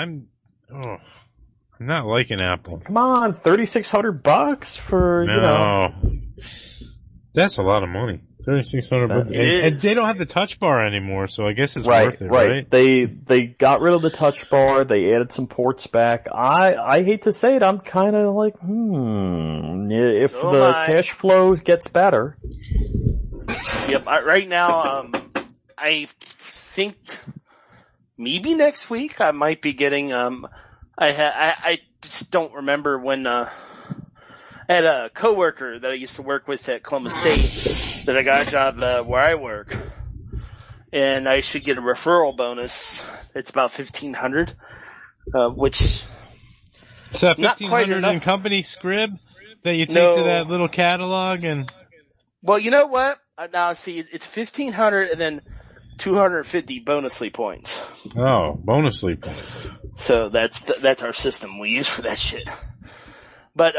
not liking Apple. Come on, $3,600 for you know. That's a lot of money. $3,600. And they don't have the touch bar anymore, so I guess it's worth it, right? They got rid of the touch bar. They added some ports back. I hate to say it, I'm kind of like, if the cash flow gets better. Yep. Right now, I think maybe next week I might be getting. I just don't remember when. I had a coworker that I used to work with at Columbus State that I got a job where I work, and I should get a referral bonus. It's about $1,500, which is that $1,500 in company scrib that you take to that little catalog and. Well, you know what? Now see, it's $1,500 and then 250 bonusly points. Oh, bonusly points. So that's our system we use for that shit. But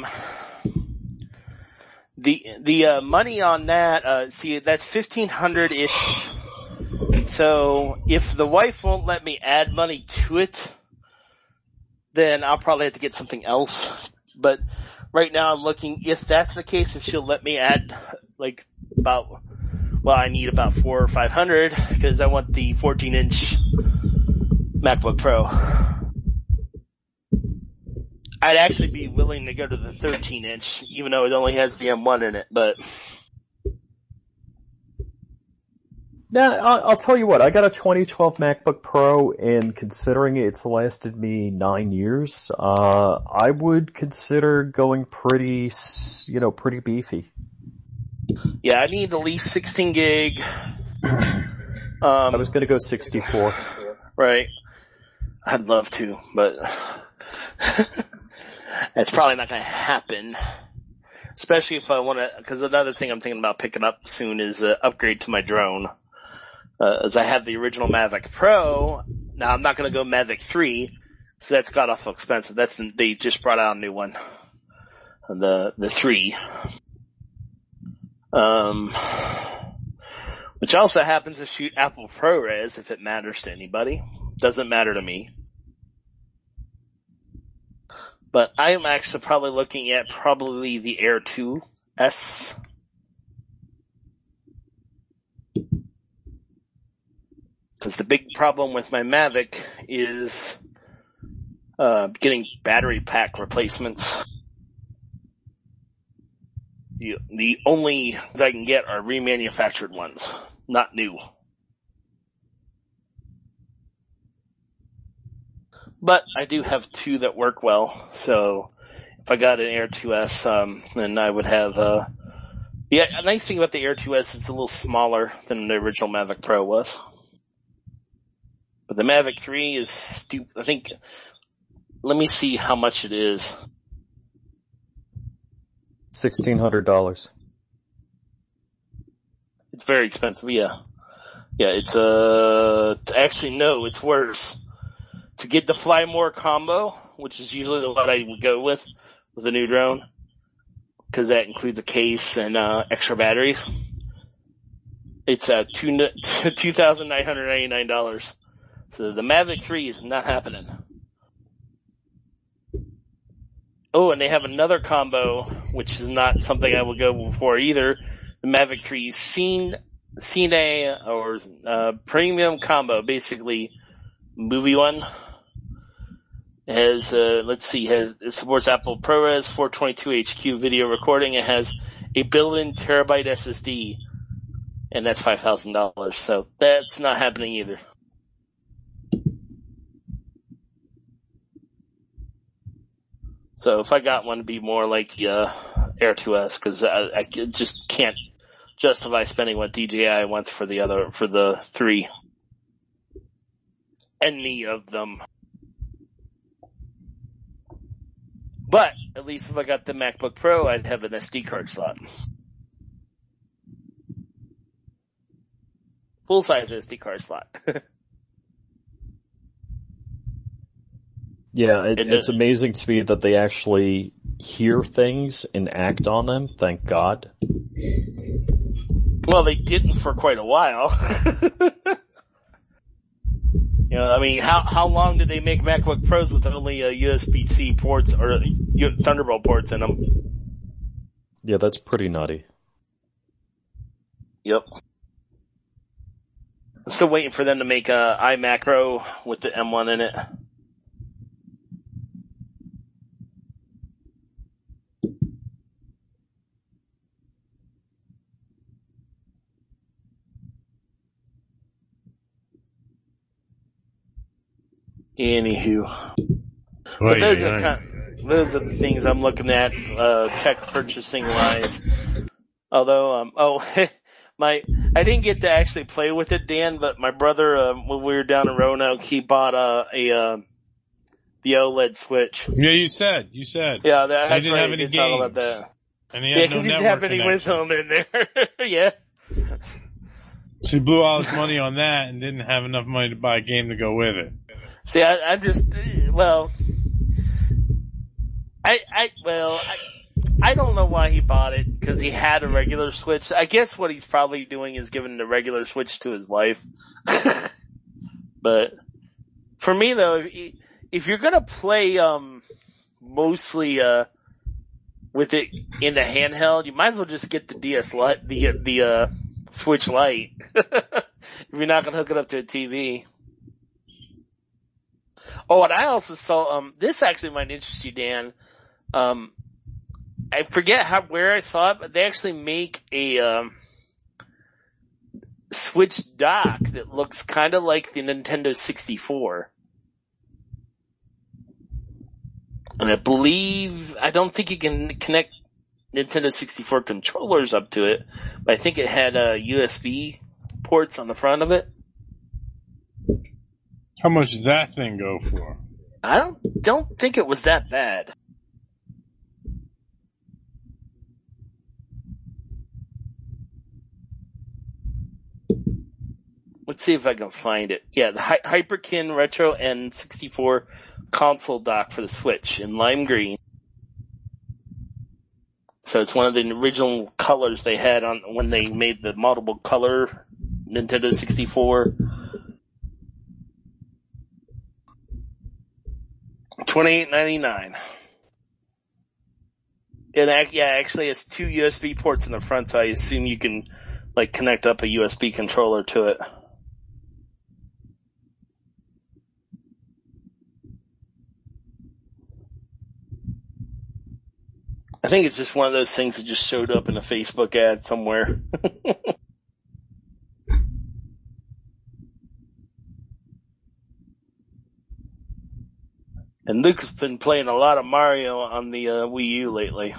the money on that, see, that's $1,500-ish. So if the wife won't let me add money to it, then I'll probably have to get something else. But right now I'm looking, if that's the case, if she'll let me add I need about $400 or $500 because I want the 14-inch MacBook Pro. I'd actually be willing to go to the 13-inch, even though it only has the M1 in it, but. Now, I'll tell you what, I got a 2012 MacBook Pro, and considering it's lasted me 9 years, I would consider going pretty beefy. Yeah, I need at least 16 gig. I was gonna go 64. Right. I'd love to, but. That's probably not going to happen, especially if I want to, because another thing I'm thinking about picking up soon is an upgrade to my drone. As I have the original Mavic Pro, now I'm not going to go Mavic 3, so that's got awful expensive. They just brought out a new one, the 3. Which also happens to shoot Apple ProRes if it matters to anybody. Doesn't matter to me. But I am actually probably looking at the Air 2S. Because the big problem with my Mavic is getting battery pack replacements. The only ones I can get are remanufactured ones, not new. But I do have 2 that work well, so if I got an Air 2S, then I would have, a nice thing about the Air 2S is it's a little smaller than the original Mavic Pro was. But the Mavic 3 is I think, let me see how much it is. $1,600. It's very expensive, yeah. Yeah, it's, actually no, it's worse. To get the Fly More combo, which is usually the one I would go with a new drone, because that includes a case and extra batteries, it's $2,999. So the Mavic 3 is not happening. Oh, and they have another combo, which is not something I would go for either. The Mavic 3 Scene Cine or premium combo, basically movie one. It has it supports Apple ProRes 422 HQ video recording. It has a built-in terabyte SSD, and that's $5,000. So that's not happening either. So if I got one, it'd be more like Air 2S, because I just can't justify spending what DJI wants for the three. Any of them. But at least if I got the MacBook Pro, I'd have an SD card slot. Full-size SD card slot. Yeah, it's amazing to me that they actually hear things and act on them, thank God. Well, they didn't for quite a while. You know, I mean, how long did they make MacBook Pros with only USB-C ports or Thunderbolt ports in them? Yeah, that's pretty nutty. Yep. I'm still waiting for them to make a iMac Pro with the M1 in it. Anywho. But those are the things I'm looking at, tech purchasing wise. Although, I didn't get to actually play with it, Dan, but my brother, when we were down in Roanoke, he bought the OLED Switch. Yeah, you said. Yeah, that's I didn't right. have any games. Talk about that. And he had no because he didn't network have any connection. with him in there. Yeah. So he blew all his money on that and didn't have enough money to buy a game to go with it. See, I'm just, well, I don't know why he bought it, because he had a regular Switch. I guess what he's probably doing is giving the regular Switch to his wife. But for me though, if you're gonna play, mostly, with it in the handheld, you might as well just get the DS Lite, the Switch Lite. If you're not gonna hook it up to a TV. Oh, and I also saw, this actually might interest you, Dan. I forget where I saw it, but they actually make a, Switch dock that looks kind of like the Nintendo 64. And I don't think you can connect Nintendo 64 controllers up to it, but I think it had, USB ports on the front of it. How much does that thing go for? I don't think it was that bad. Let's see if I can find it. Yeah, the Hyperkin Retro N64 console dock for the Switch in lime green. So it's one of the original colors they had on when they made the multiple color Nintendo 64. $28.99. And actually has two USB ports in the front, so I assume you can connect up a USB controller to it. I think it's just one of those things that just showed up in a Facebook ad somewhere. And Luke's been playing a lot of Mario on the Wii U lately.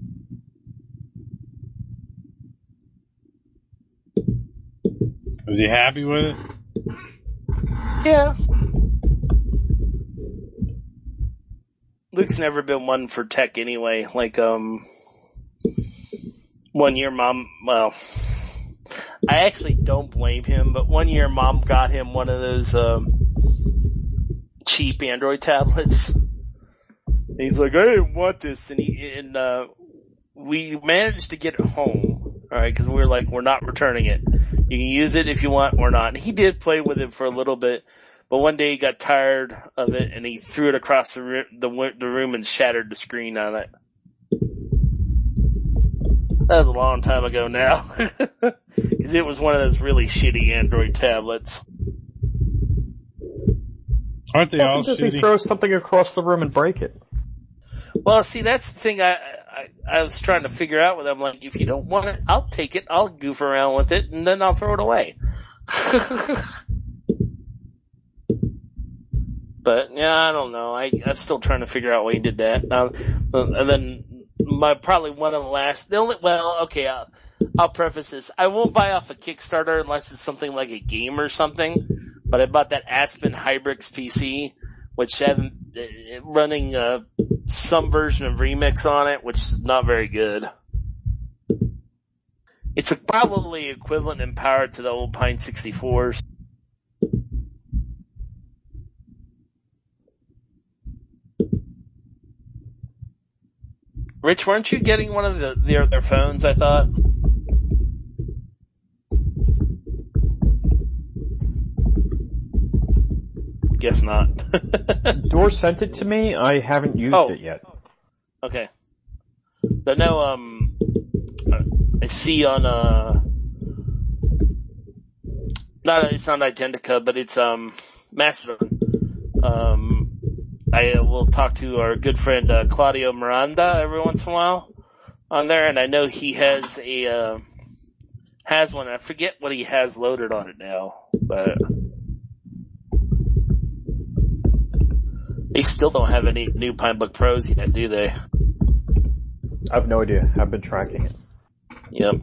Was he happy with it? Yeah. Luke's never been one for tech anyway. One year I actually don't blame him, but one year Mom got him one of those cheap Android tablets. And he's like, I didn't want this, and we managed to get it home, alright, because we were like, we're not returning it. You can use it if you want or not. And he did play with it for a little bit, but one day he got tired of it and he threw it across the room and shattered the screen on it. That was a long time ago now. Because it was one of those really shitty Android tablets. Aren't they all Does he shitty? throw something across the room and break it? Well, see, that's the thing I was trying to figure out with them. Like, if you don't want it, I'll take it, I'll goof around with it, and then I'll throw it away. But, yeah, I don't know. I'm still trying to figure out why he did that. And then probably one of the last, I'll preface this. I won't buy off a Kickstarter unless it's something like a game or something. But I bought that Aspen Hybrix PC, which had running some version of Remix on it, which is not very good. It's probably equivalent in power to the old Pine 64s. Rich, weren't you getting one of the other phones, I thought? Guess not. Door sent it to me. I haven't used it yet. Okay. But no, I see on, it's not Identica, but it's, Mastodon. I will talk to our good friend, Claudio Miranda every once in a while on there, and I know he has has one. I forget what he has loaded on it now, but they still don't have any new Pinebook Pros yet, do they? I have no idea. I've been tracking it. Yep.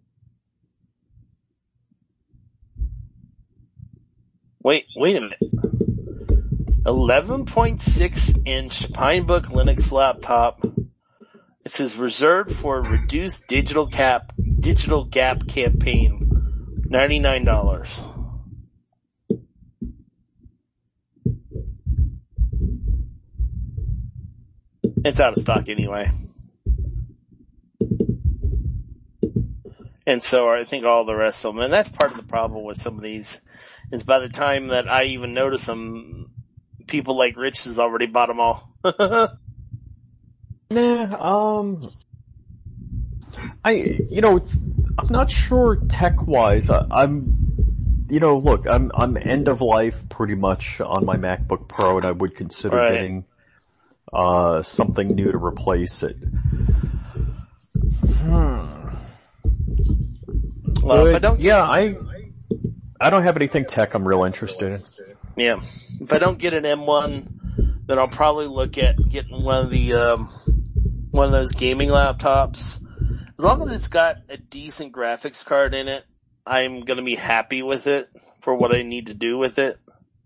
Wait a minute. 11.6-inch Pinebook Linux laptop. It says reserved for reduced digital gap campaign. $99. It's out of stock anyway. And so I think all the rest of them, and that's part of the problem with some of these, is by the time that I even notice them, people like Rich has already bought them all. I'm not sure tech-wise. I'm end of life pretty much on my MacBook Pro, and I would consider getting something new to replace it. Well, if I don't, I don't have anything tech I'm real interested in. Yeah, if I don't get an M1, then I'll probably look at getting one of those gaming laptops. As long as it's got a decent graphics card in it, I'm gonna be happy with it for what I need to do with it.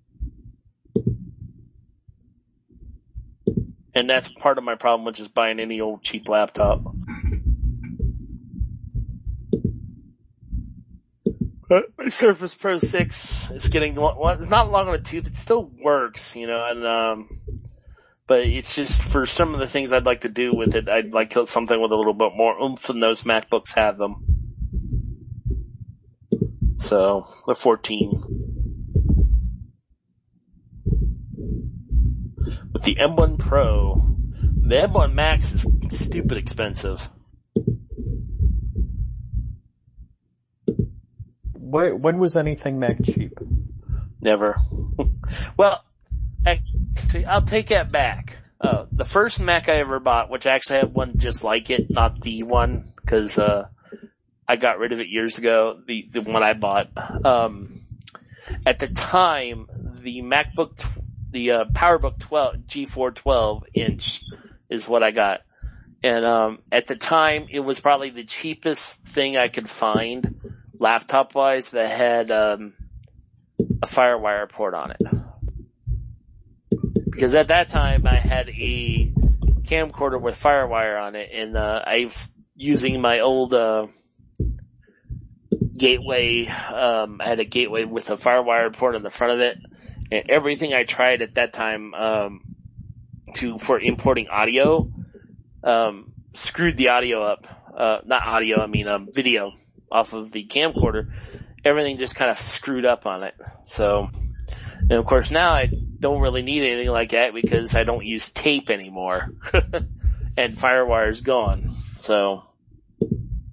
And that's part of my problem with just buying any old cheap laptop. My Surface Pro 6 is getting, it's not long on the tooth, it still works, and, but it's just for some of the things I'd like to do with it, I'd like something with a little bit more oomph than those MacBooks have them. So, the 14. With the M1 Pro, the M1 Max is stupid expensive. When was anything Mac cheap? Never. Well, actually, I'll take that back. The first Mac I ever bought, which I actually have one just like it, not the one, because I got rid of it years ago, the one I bought. At the time, the MacBook, the PowerBook 12, G4 12-inch is what I got. And at the time, it was probably the cheapest thing I could find laptop-wise that had a FireWire port on it. Because at that time, I had a camcorder with FireWire on it, and I was using my old gateway. I had a gateway with a FireWire port on the front of it, and everything I tried at that time for importing audio screwed the audio up. Not audio, I mean video off of the camcorder. Everything just kind of screwed up on it. So, and of course now I don't really need anything like that because I don't use tape anymore. And FireWire's gone. So,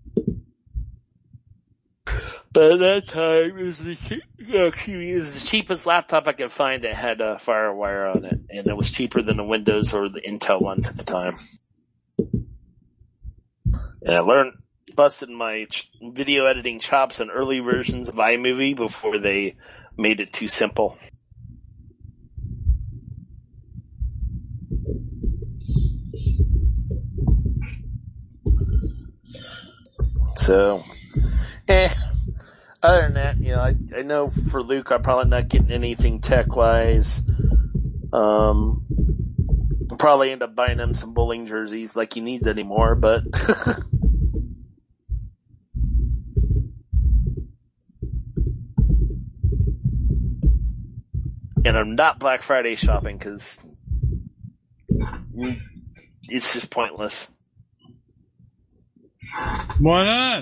But at that time, it was the cheapest laptop I could find that had a FireWire on it, and it was cheaper than the Windows or the Intel ones at the time. And I busted my video editing chops on early versions of iMovie before they made it too simple. So, other than that, I know for Luke, I'm probably not getting anything tech-wise. I'll probably end up buying him some bowling jerseys like he needs anymore, but and I'm not Black Friday shopping because it's just pointless. Why not?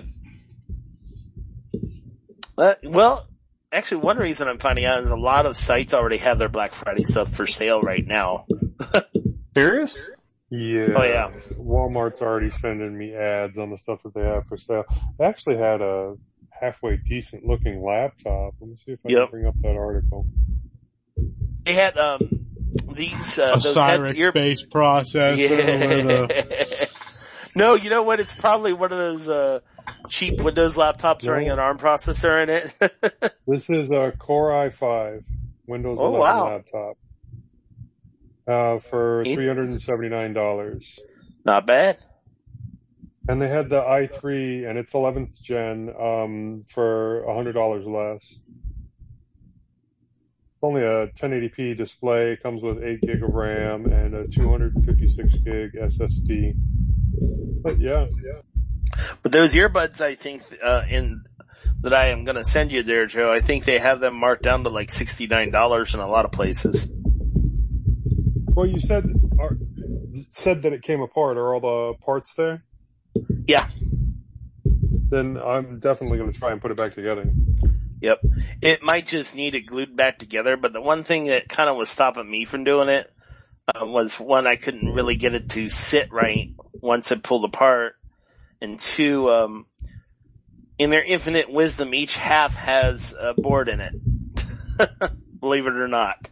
Well, actually, one reason I'm finding out is a lot of sites already have their Black Friday stuff for sale right now. Serious? Yeah. Oh, yeah. Walmart's already sending me ads on the stuff that they have for sale. They actually had a halfway decent looking laptop. Let me see if I can bring up that article. They had these Osiris-based processor. Yeah. No, you know what? It's probably one of those cheap Windows laptops running an ARM processor in it. This is a Core i5 Windows 11 laptop for $379. Not bad. And they had the i3 and it's 11th gen for $100 less. It's only a 1080p display. Comes with 8 gig of RAM and a 256 gig SSD. But yeah. But those earbuds, I think, that I am going to send you there, Joe, I think they have them marked down to like $69 in a lot of places. Well, you said that it came apart. Are all the parts there? Yeah. Then I'm definitely going to try and put it back together. Yep. It might just need it glued back together, but the one thing that kind of was stopping me from doing it was, one, I couldn't really get it to sit right once it pulled apart, and two, in their infinite wisdom, each half has a board in it. Believe it or not.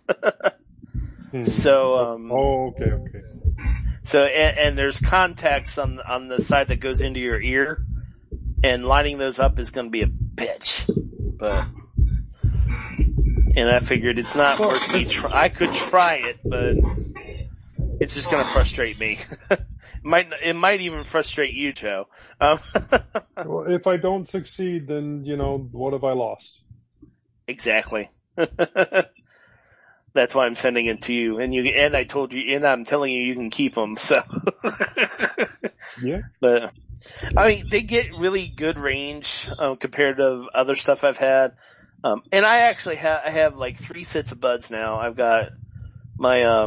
So, okay. So, and there's contacts on the side that goes into your ear, and lining those up is going to be a bitch. But, and I figured it's not worth me I could try it, but it's just going to frustrate me. It might even frustrate you, Joe. Well, if I don't succeed, then, what have I lost? Exactly. That's why I'm sending it to you. And I told you, and I'm telling you can keep them, so. Yeah. But, I mean, they get really good range, compared to other stuff I've had. And I actually I have like 3 sets of buds now. I've got my,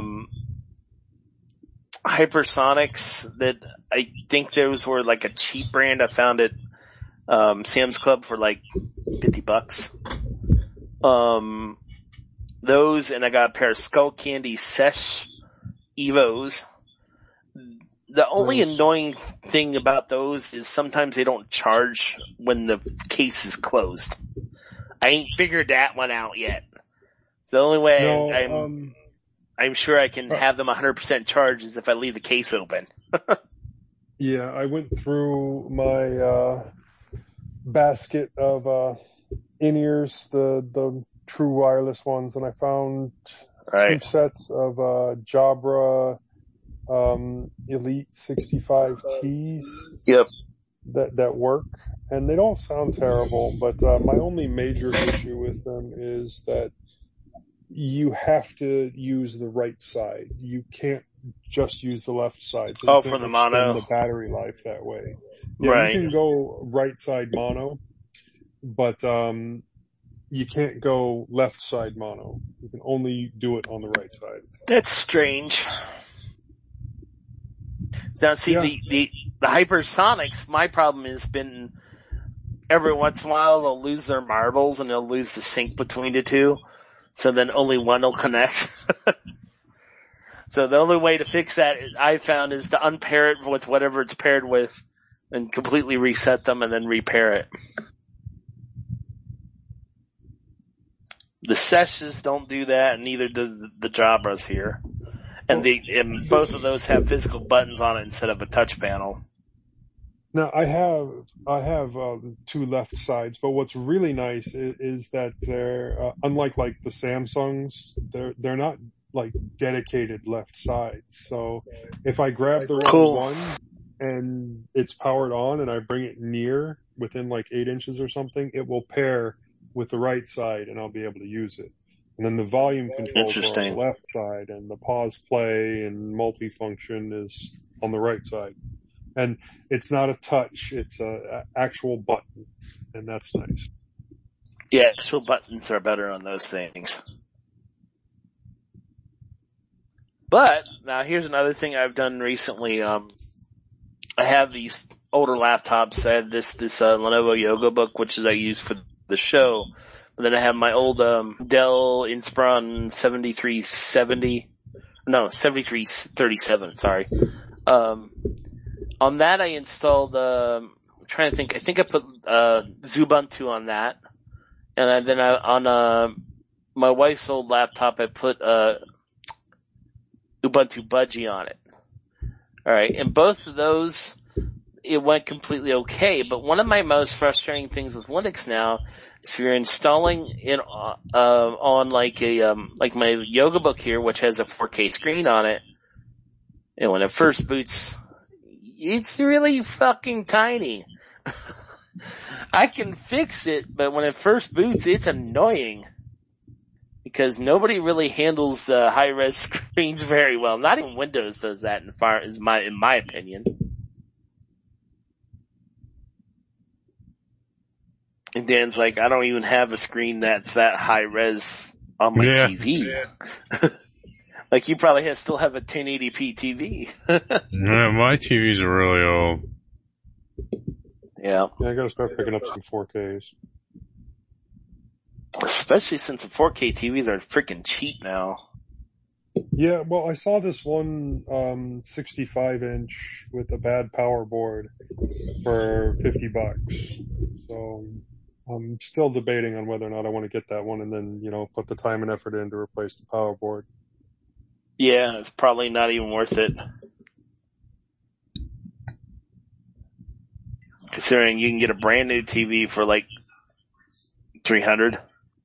Hypersonics that I think those were like a cheap brand I found at, Sam's Club for like $50. Those, and I got a pair of Skull Candy Sesh Evos. The only annoying thing about those is sometimes they don't charge when the case is closed. I ain't figured that one out yet. It's the only way I'm sure I can have them 100% charged is if I leave the case open. Yeah, I went through my basket of in-ears, the true wireless ones, and I found 2 sets of Jabra Elite 65Ts. Yep. That work, and they don't sound terrible, but my only major issue with them is that you have to use the right side. You can't just use the left side. So for the mono. The battery life that way. Yeah, right. You can go right side mono, but you can't go left side mono. You can only do it on the right side. That's strange. Now, see, the Hypersonics, my problem has been every once in a while they'll lose their marbles and they'll lose the sync between the two. So then only one will connect. So the only way to fix that I found is to unpair it with whatever it's paired with and completely reset them and then repair it. The Sessions don't do that, and neither do the Jabras here. And both of those have physical buttons on it instead of a touch panel. Now I have 2 left sides, but what's really nice is that they're unlike like the Samsungs, they're not like dedicated left sides. So if I grab the wrong one and it's powered on and I bring it near within like 8 inches or something, it will pair with the right side and I'll be able to use it. And then the volume controls are on the left side, and the pause play and multifunction is on the right side. And it's not a touch, it's a actual button, and that's nice. Yeah, actual buttons are better on those things. But now here's another thing I've done recently. I have these older laptops. I have this Lenovo Yoga Book, which I use for the show. And then I have my old Dell Inspiron 7337, sorry. On that I installed, I'm trying to think, I think I put Xubuntu on that. And then on my wife's old laptop I put Ubuntu Budgie on it. Alright, and both of those, it went completely okay, but one of my most frustrating things with Linux now is if you're installing it on like my Yoga Book here, which has a 4K screen on it, and when it first boots, it's really fucking tiny. I can fix it, but when it first boots, it's annoying. Because nobody really handles high-res screens very well. Not even Windows does that in my opinion. And Dan's like, I don't even have a screen that's that high-res on my TV. Yeah. Like, you probably still have a 1080p TV. Yeah, my TVs are really old. Yeah. Yeah, I gotta start picking up some 4Ks. Especially since the 4K TVs are freaking cheap now. Yeah, well, I saw this one 65-inch with a bad power board for $50. So I'm still debating on whether or not I want to get that one and then, put the time and effort in to replace the power board. Yeah, it's probably not even worth it. Considering you can get a brand new TV for like $300.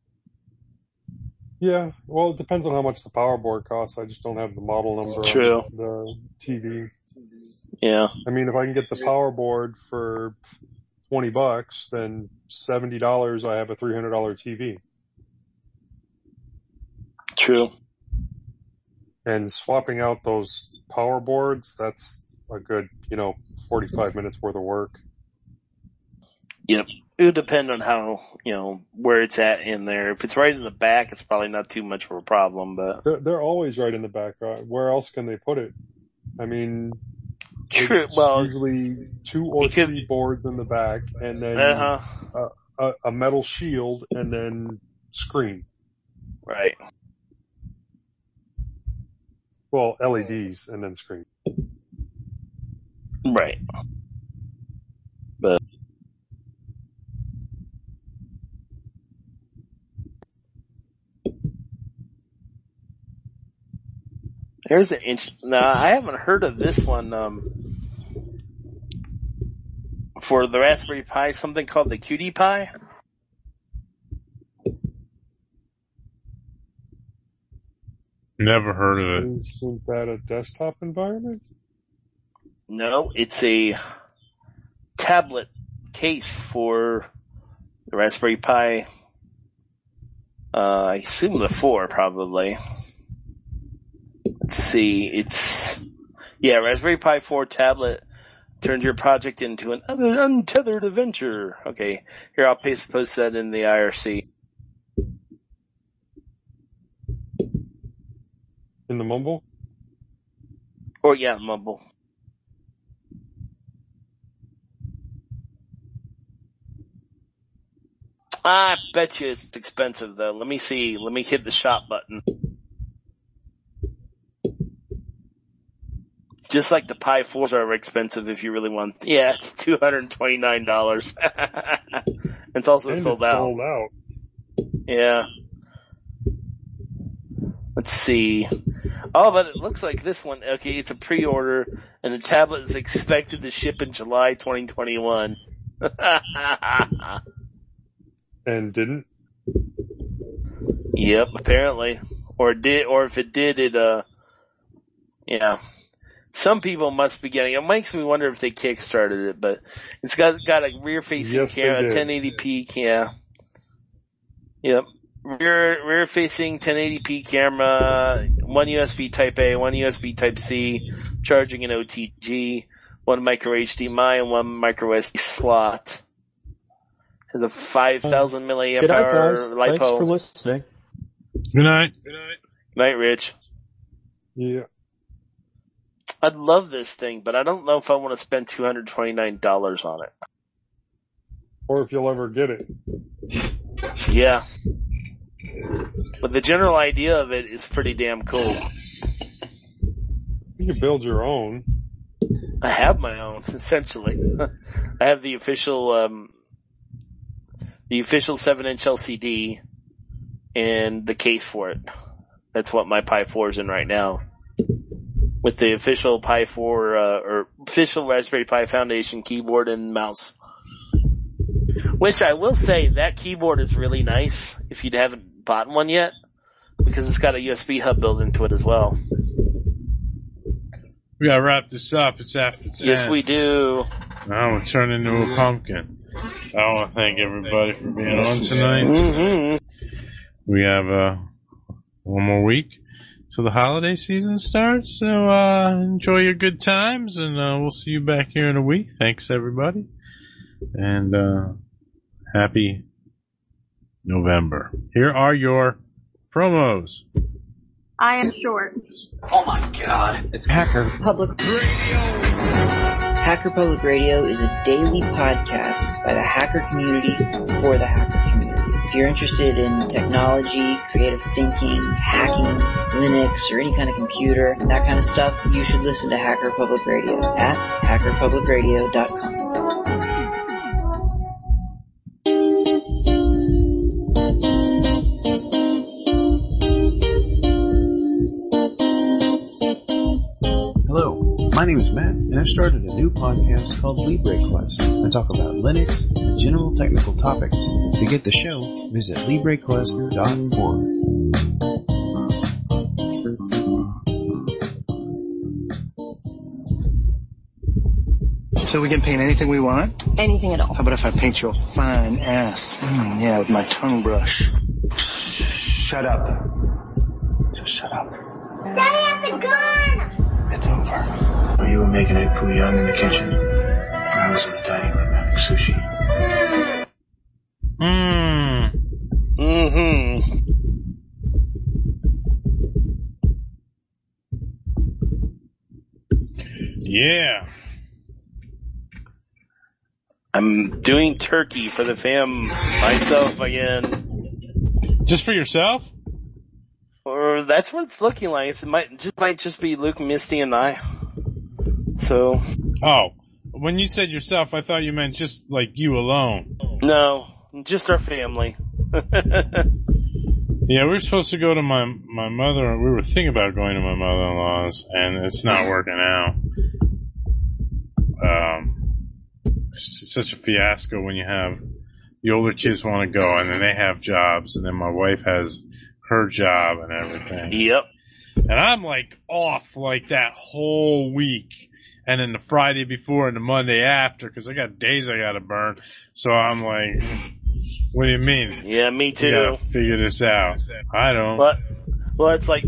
Yeah, well, it depends on how much the power board costs. I just don't have the model number True. on the TV. Yeah. I mean, if I can get the power board for $20, then $70, I have a $300 TV. True. And swapping out those power boards, that's a good, 45 minutes worth of work. Yep. It would depend on how, where it's at in there. If it's right in the back, it's probably not too much of a problem, but. They're always right in the back. Where else can they put it? I mean, true. Well, usually 2 or 3 boards in the back and then a metal shield and then screen. Right. Well, LEDs and then screen. Right. But. Here's an now I haven't heard of this one, for the Raspberry Pi, something called the Qt Pi. Never heard of it. Isn't that a desktop environment? No, it's a tablet case for the Raspberry Pi. I assume the 4 probably. Let's see, Raspberry Pi 4 tablet turns your project into an untethered adventure. Okay, here I'll post that in the IRC. In the Mumble? Or yeah, Mumble. I bet you it's expensive though. Let me see. Let me hit the shop button. Just like the Pi 4s are expensive if you really want. Yeah, it's $229. It's also sold out. Sold out. Yeah. Let's see. Oh, but it looks like this one, okay, it's a pre-order, and the tablet is expected to ship in July 2021. And didn't? Yep, apparently. Or if it did, yeah. Some people must be getting it. It makes me wonder if they kickstarted it, but it's got a rear-facing camera, 1080p camera. Yep. Rear-facing 1080p camera, one USB Type A, one USB Type C, charging an OTG, one micro HDMI, and one micro SD slot. Has a 5,000 milliamp hour LiPo. Thanks for listening. Good night. Night, Rich. Yeah. I'd love this thing, but I don't know if I want to spend $229 on it. Or if you'll ever get it. Yeah. But the general idea of it is pretty damn cool. You can build your own. I have my own, essentially. I have the official 7-inch LCD and the case for it. That's what my Pi 4 is in right now. With the official Pi 4, or official Raspberry Pi Foundation keyboard and mouse. Which I will say, that keyboard is really nice if you haven't bought one yet, because it's got a USB hub built into it as well. We gotta wrap this up. It's after 10. Yes, we do. Now we'll turn into a pumpkin. I want to thank everybody for being on tonight. Mm-hmm. We have one more week till the holiday season starts, so enjoy your good times, and we'll see you back here in a week. Thanks, everybody, and happy November. Here are your promos. I am short. Oh my god. It's Hacker Public Radio. Hacker Public Radio is a daily podcast by the hacker community for the hacker community. If you're interested in technology, creative thinking, hacking, Linux, or any kind of computer, that kind of stuff, you should listen to Hacker Public Radio at hackerpublicradio.com. Hello, my name is Matt, and I've started a new podcast called LibreQuest. I talk about Linux and general technical topics. To get the show, visit LibreQuest.org. So we can paint anything we want? Anything at all. How about if I paint your fine ass? Yeah, with my tongue brush. Shut up. Just shut up. Daddy has a gun! It's over. While you were making egg foo young in the kitchen, I was in the dining room having sushi. Mm-hmm. Yeah. I'm doing turkey for the fam myself again. Just for yourself? Or that's what it's looking like. It might just be Luke, Misty, and I. So. Oh, when you said yourself, I thought you meant just like you alone. No, just our family. Yeah, we were supposed to go to my mother. We were thinking about going to my mother-in-law's, and it's not working out. It's such a fiasco when you have the older kids want to go, and then they have jobs, and then my wife has her job and everything. Yep. And I'm like off like that whole week, and then the Friday before and the Monday after, because I got days I got to burn. So I'm like, what do you mean? Yeah, me too. You gotta figure this out. I don't. Well, it's like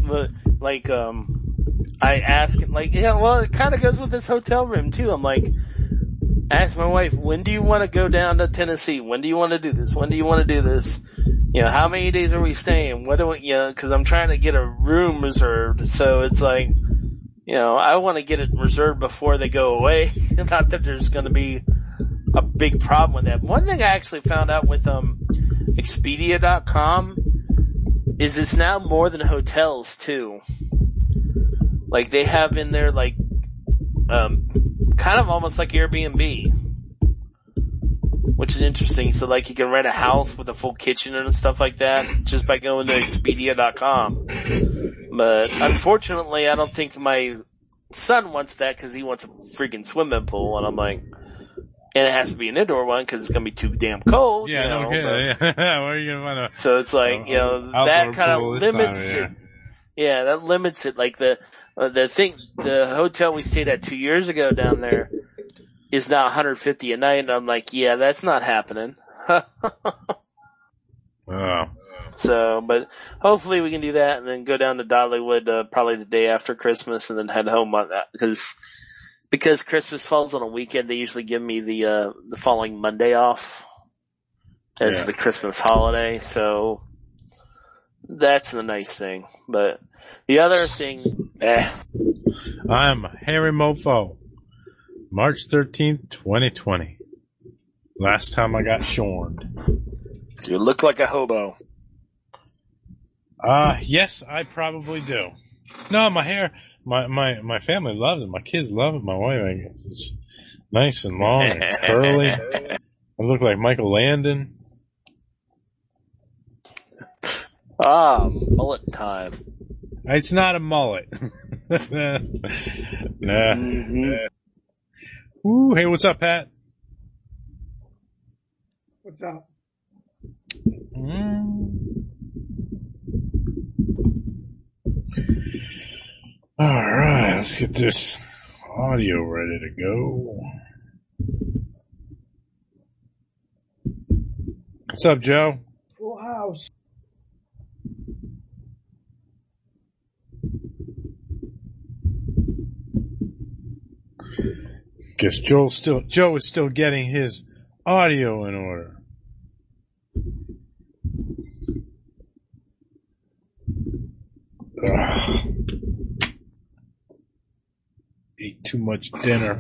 I ask, like, yeah, well, it kind of goes with this hotel room too. I'm like, ask my wife, when do you want to go down to Tennessee? When do you want to do this? When do you want to do this? You know, how many days are we staying? What do we, you know, cause I'm trying to get a room reserved. So it's like, you know, I want to get it reserved before they go away. Not that there's going to be a big problem with that. One thing I actually found out with, Expedia.com is it's now more than hotels too. Like they have in there like, kind of almost like Airbnb, which is interesting. So like you can rent a house with a full kitchen and stuff like that just by going to Expedia.com. But unfortunately, I don't think my son wants that because he wants a freaking swimming pool, and I'm like, and it has to be an indoor one because it's gonna be too damn cold. Yeah, no kidding. Yeah. Where are you gonna find a? So it's like that kind of limits it. Yeah, that limits it. Like the hotel we stayed at 2 years ago down there is now $150 a night, and I'm like, yeah, that's not happening. Oh. So, but hopefully we can do that and then go down to Dollywood probably the day after Christmas and then head home on that because Christmas falls on a weekend. They usually give me the following Monday off as the Christmas holiday. So that's the nice thing. But the other thing, I'm Harry Mofo. March 13th, 2020. Last time I got shorned. You look like a hobo. Yes, I probably do. No, my hair, my family loves it. My kids love it. My wife, I guess it's nice and long and curly. I look like Michael Landon. Mullet time. It's not a mullet. Nah. Mm-hmm. Ooh, hey, what's up, Pat? What's up? Alright, let's get this audio ready to go. What's up, Joe? Full house. Guess Joe is still getting his audio in order. Ugh. Ate too much dinner.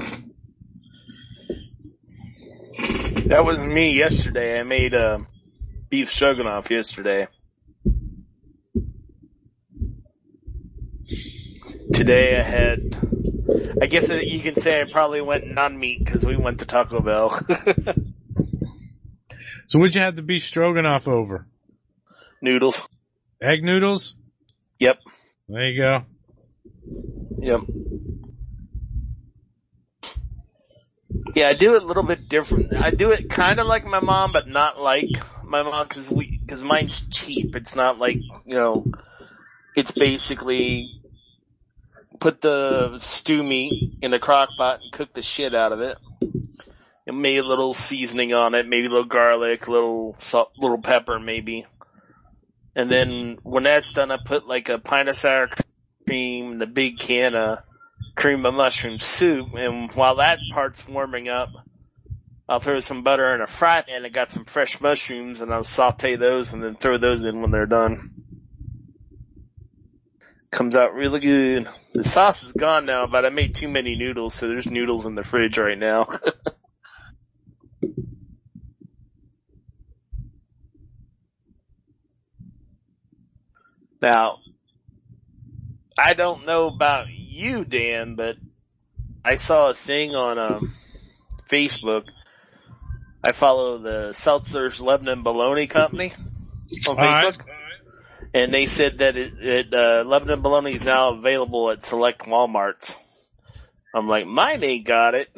That was me yesterday. I made beef stroganoff yesterday. Today I guess you can say I probably went non-meat because we went to Taco Bell. So what'd you have the beef stroganoff over? Noodles. Egg noodles? Yep. There you go. Yep. Yeah, I do it a little bit different. I do it kind of like my mom, but not like my mom because mine's cheap. It's not like, it's basically put the stew meat in a crock pot and cook the shit out of it. And maybe a little seasoning on it, maybe a little garlic, a little salt, little pepper maybe. And then when that's done, I put like a pint of sour cream and a big can of cream of mushroom soup. And while that part's warming up, I'll throw some butter in a fry pan. I got some fresh mushrooms and I'll saute those and then throw those in when they're done. Comes out really good. The sauce is gone now, but I made too many noodles, so there's noodles in the fridge right now. Now, I don't know about you, Dan, but I saw a thing on Facebook. I follow the Seltzer's Lebanon Bologna Company on Facebook. And they said that Lebanon Bologna is now available at select Walmarts. I'm like, mine ain't got it.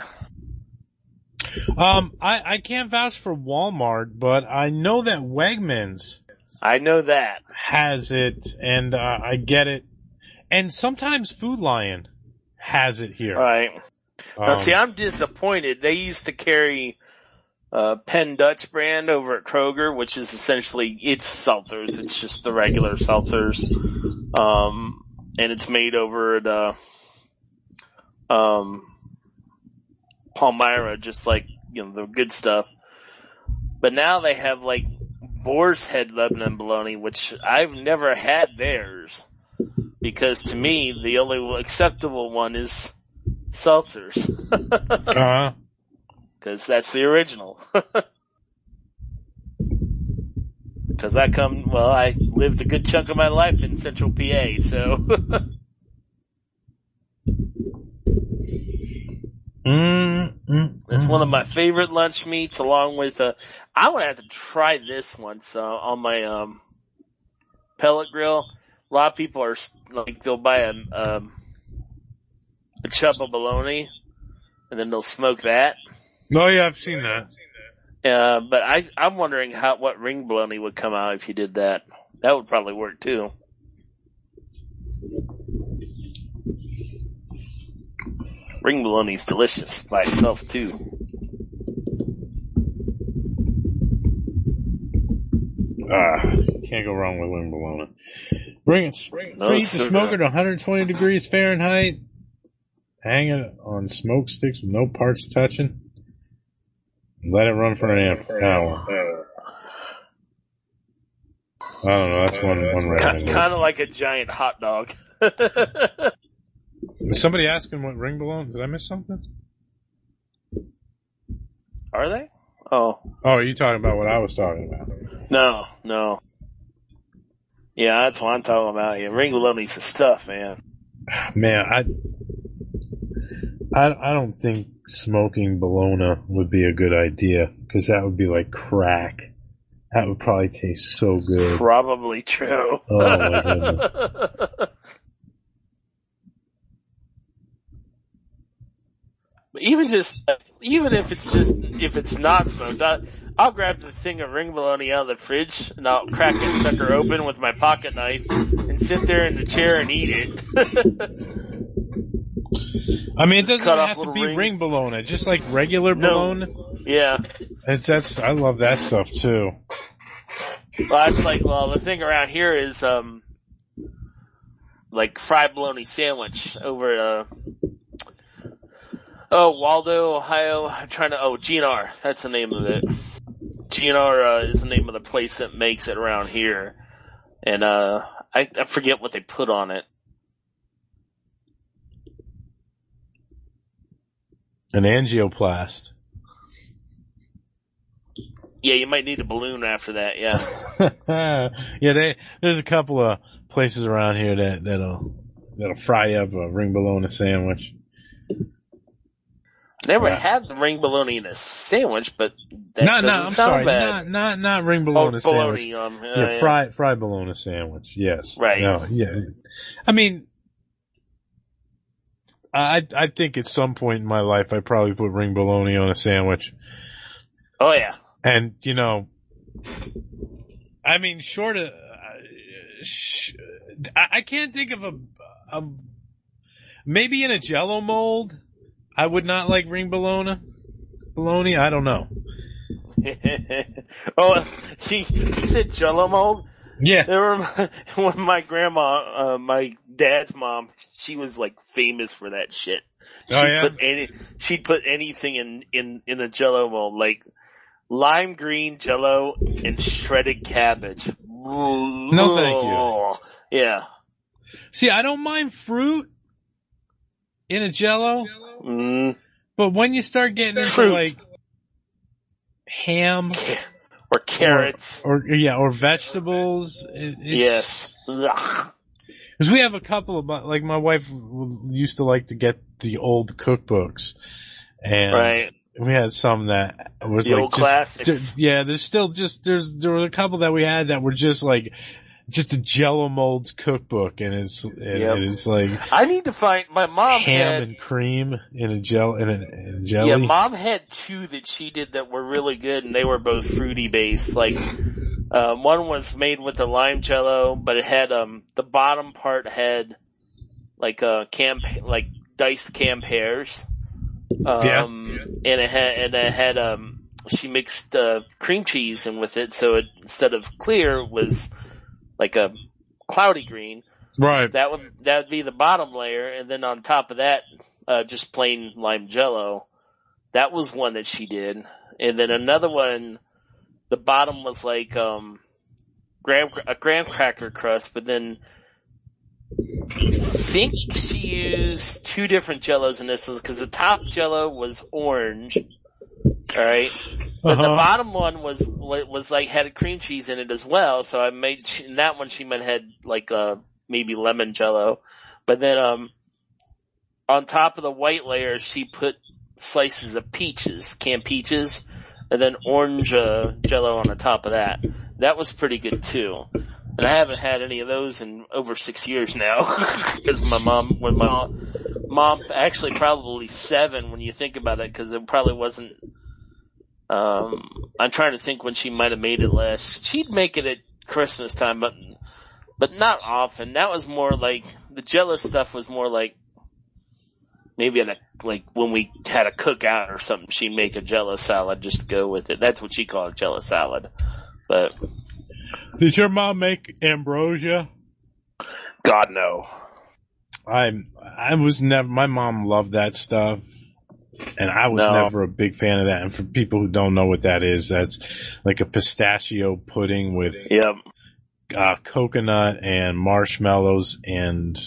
I can't vouch for Walmart, but I know that Wegmans. I know that. Has it, and I get it. And sometimes Food Lion has it here. Right. Now see, I'm disappointed. They used to carry Penn Dutch brand over at Kroger, which is essentially, it's seltzers. It's just the regular seltzers. And it's made over at Palmyra, just like, the good stuff. But now they have like Boar's Head Lebanon Bologna, which I've never had theirs. Because to me, the only acceptable one is seltzers. Because that's the original. Because I lived a good chunk of my life in Central PA, so. It's one of my favorite lunch meats, along with I would have to try this once on my pellet grill. a lot of people are like they'll buy a chub of bologna and then they'll smoke that. Oh yeah, I've seen that. But I'm wondering what ring bologna would come out if you did that. That would probably work too. Ring bologna's delicious by itself too. Can't go wrong with ring bologna. Preheat the smoker to 120 degrees Fahrenheit. Hang it on smoke sticks with no parts touching. Let it run for an hour. I don't know. That's one recommendation. Kind of like a giant hot dog. Is somebody asking what ring bologna? Did I miss something? Are they? Oh. Oh, are you talking about what I was talking about? No. Yeah, that's what I'm talking about. Yeah, ring bologna's the stuff, man. Man, I don't think smoking bologna would be a good idea, because that would be like crack. That would probably taste so good. Probably true. Oh my goodness. But even if it's not smoked, I'll grab the thing of ring bologna out of the fridge and I'll crack that sucker open with my pocket knife and sit there in the chair and eat it. I mean, it doesn't have to be ring bologna, just like regular bologna. Yeah. I love that stuff too. Well, that's the thing around here is, like fried bologna sandwich over, Waldo, Ohio. GNR. That's the name of it. GNR, is the name of the place that makes it around here. And, I forget what they put on it. An angioplast. Yeah, you might need a balloon after that, yeah. Yeah, there's a couple of places around here that'll fry up a ring bologna sandwich. Never had the ring bologna in a sandwich, but that doesn't sound sorry, bad. not ring bologna sandwich. Bologna, fried bologna sandwich. Yes. Right. No, yeah. I mean, I think at some point in my life I probably put ring bologna on a sandwich. Oh yeah. And I mean, short of, I can't think of a maybe in a Jell-O mold. I would not like ring bologna. I don't know. Oh, you said Jell-O mold? Yeah. When my grandma, my dad's mom, she was like famous for that shit. She'd put anything in a Jell-O mold, like lime green Jell-O and shredded cabbage. No, thank you. Yeah. See, I don't mind fruit in a Jell-O, but when you start getting into like ham or carrots or vegetables, yes. Because we have a couple of, like, my wife used to like to get the old cookbooks, and we had some that was the like old classics. There were a couple that we had that were just like just a Jell-O molds cookbook, and it's like I need to find my mom ham and cream in a jelly. Yeah, Mom had two that she did that were really good, and they were both fruity based. Like one was made with the lime Jell-O, but it had the bottom part had like diced canned pears. And it had she mixed cream cheese in with it, so it, instead of clear, it was like a cloudy green. Right. That would be the bottom layer, and then on top of that, just plain lime Jell-O. That was one that she did. And then another one, the bottom was like graham cracker crust, but then I think she used two different Jell-Os in this one, because the top Jell-O was orange. Alright. But the bottom one was like had a cream cheese in it as well, so I made, in that one she might have had like maybe lemon Jell-O. But then on top of the white layer she put slices of peaches, canned peaches, and then orange Jell-O on the top of that. That was pretty good too. And I haven't had any of those in over 6 years now. Because my mom, actually probably 7 when you think about it, because it probably wasn't, I'm trying to think when she might have made it last. She'd make it at Christmas time, but not often. That was more like, the Jell-O stuff was more like, maybe like when we had a cookout or something, she'd make a Jell-O salad just to go with it. That's what she called a Jell-O salad. But did your mom make ambrosia? God, no. I was never, my mom loved that stuff, and I was never a big fan of that. And for people who don't know what that is, that's like a pistachio pudding with coconut and marshmallows and,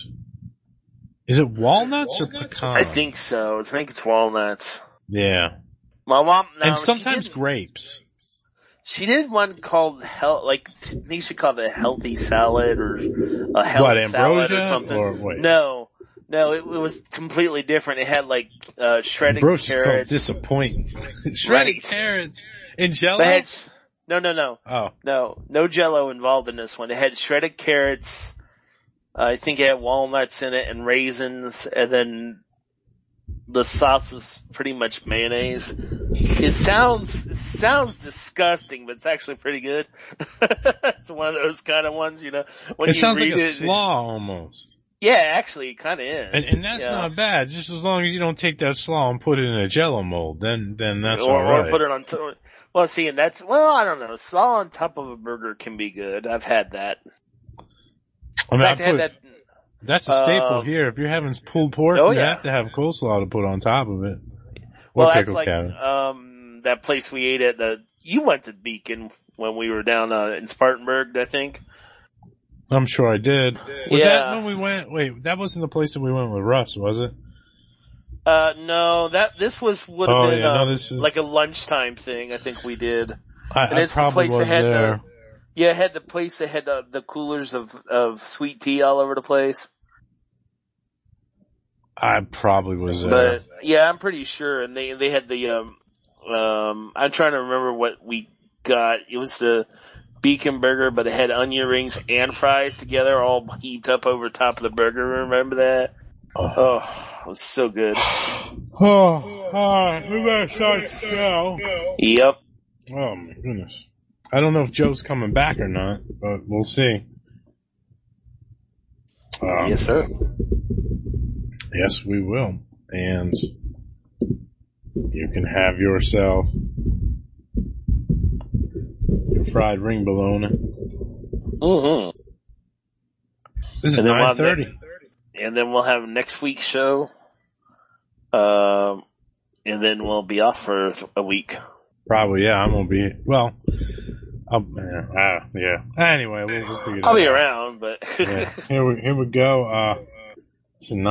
is it walnuts or pecan? I think so. I think it's walnuts. Yeah. My mom, and sometimes grapes. She did one called I think she called it a healthy salad or a health salad or something. Or wait. No, it was completely different. It had like shredded Ambrosia carrots. Called disappointing. Shredded carrots in Jell-O? No. Oh. No Jell-O involved in this one. It had shredded carrots. I think it had walnuts in it and raisins, and then the sauce is pretty much mayonnaise. It sounds disgusting, but it's actually pretty good. It's one of those kind of ones, you know. When it you sounds read like a slaw almost. Yeah, actually, it kind of is. And that's not bad. Just as long as you don't take that slaw and put it in a Jell-O mold, then that's all right. Or put it on. Well, see, and that's I don't know. Slaw on top of a burger can be good. I've had that. I mean, that's a staple here. If you're having pulled pork, you have to have coleslaw to put on top of it. Well, that's like that place we ate at you went to Beacon when we were down in Spartanburg, I think. I'm sure I did. Was that when we went? Wait, that wasn't the place that we went with Russ, was it? No, this would have been like a lunchtime thing. I think we did. I probably was there. Yeah, it had the place that had the coolers of sweet tea all over the place. I probably was there. But yeah, I'm pretty sure. And they had the I'm trying to remember what we got. It was the Beacon burger, but it had onion rings and fries together, all heaped up over top of the burger. Remember that? Oh, it was so good. Oh, alright, we better start the show. Yep. Oh my goodness. I don't know if Joe's coming back or not, but we'll see. Yes, sir. Yes, we will. And you can have yourself your fried ring bologna. Mm-hmm. This is 9:30. And then we'll have next week's show. And then we'll be off for a week. Probably, yeah. I'm gonna be, well, yeah. Anyway, we'll figure it out. I'll be around, but yeah. Here we go. It's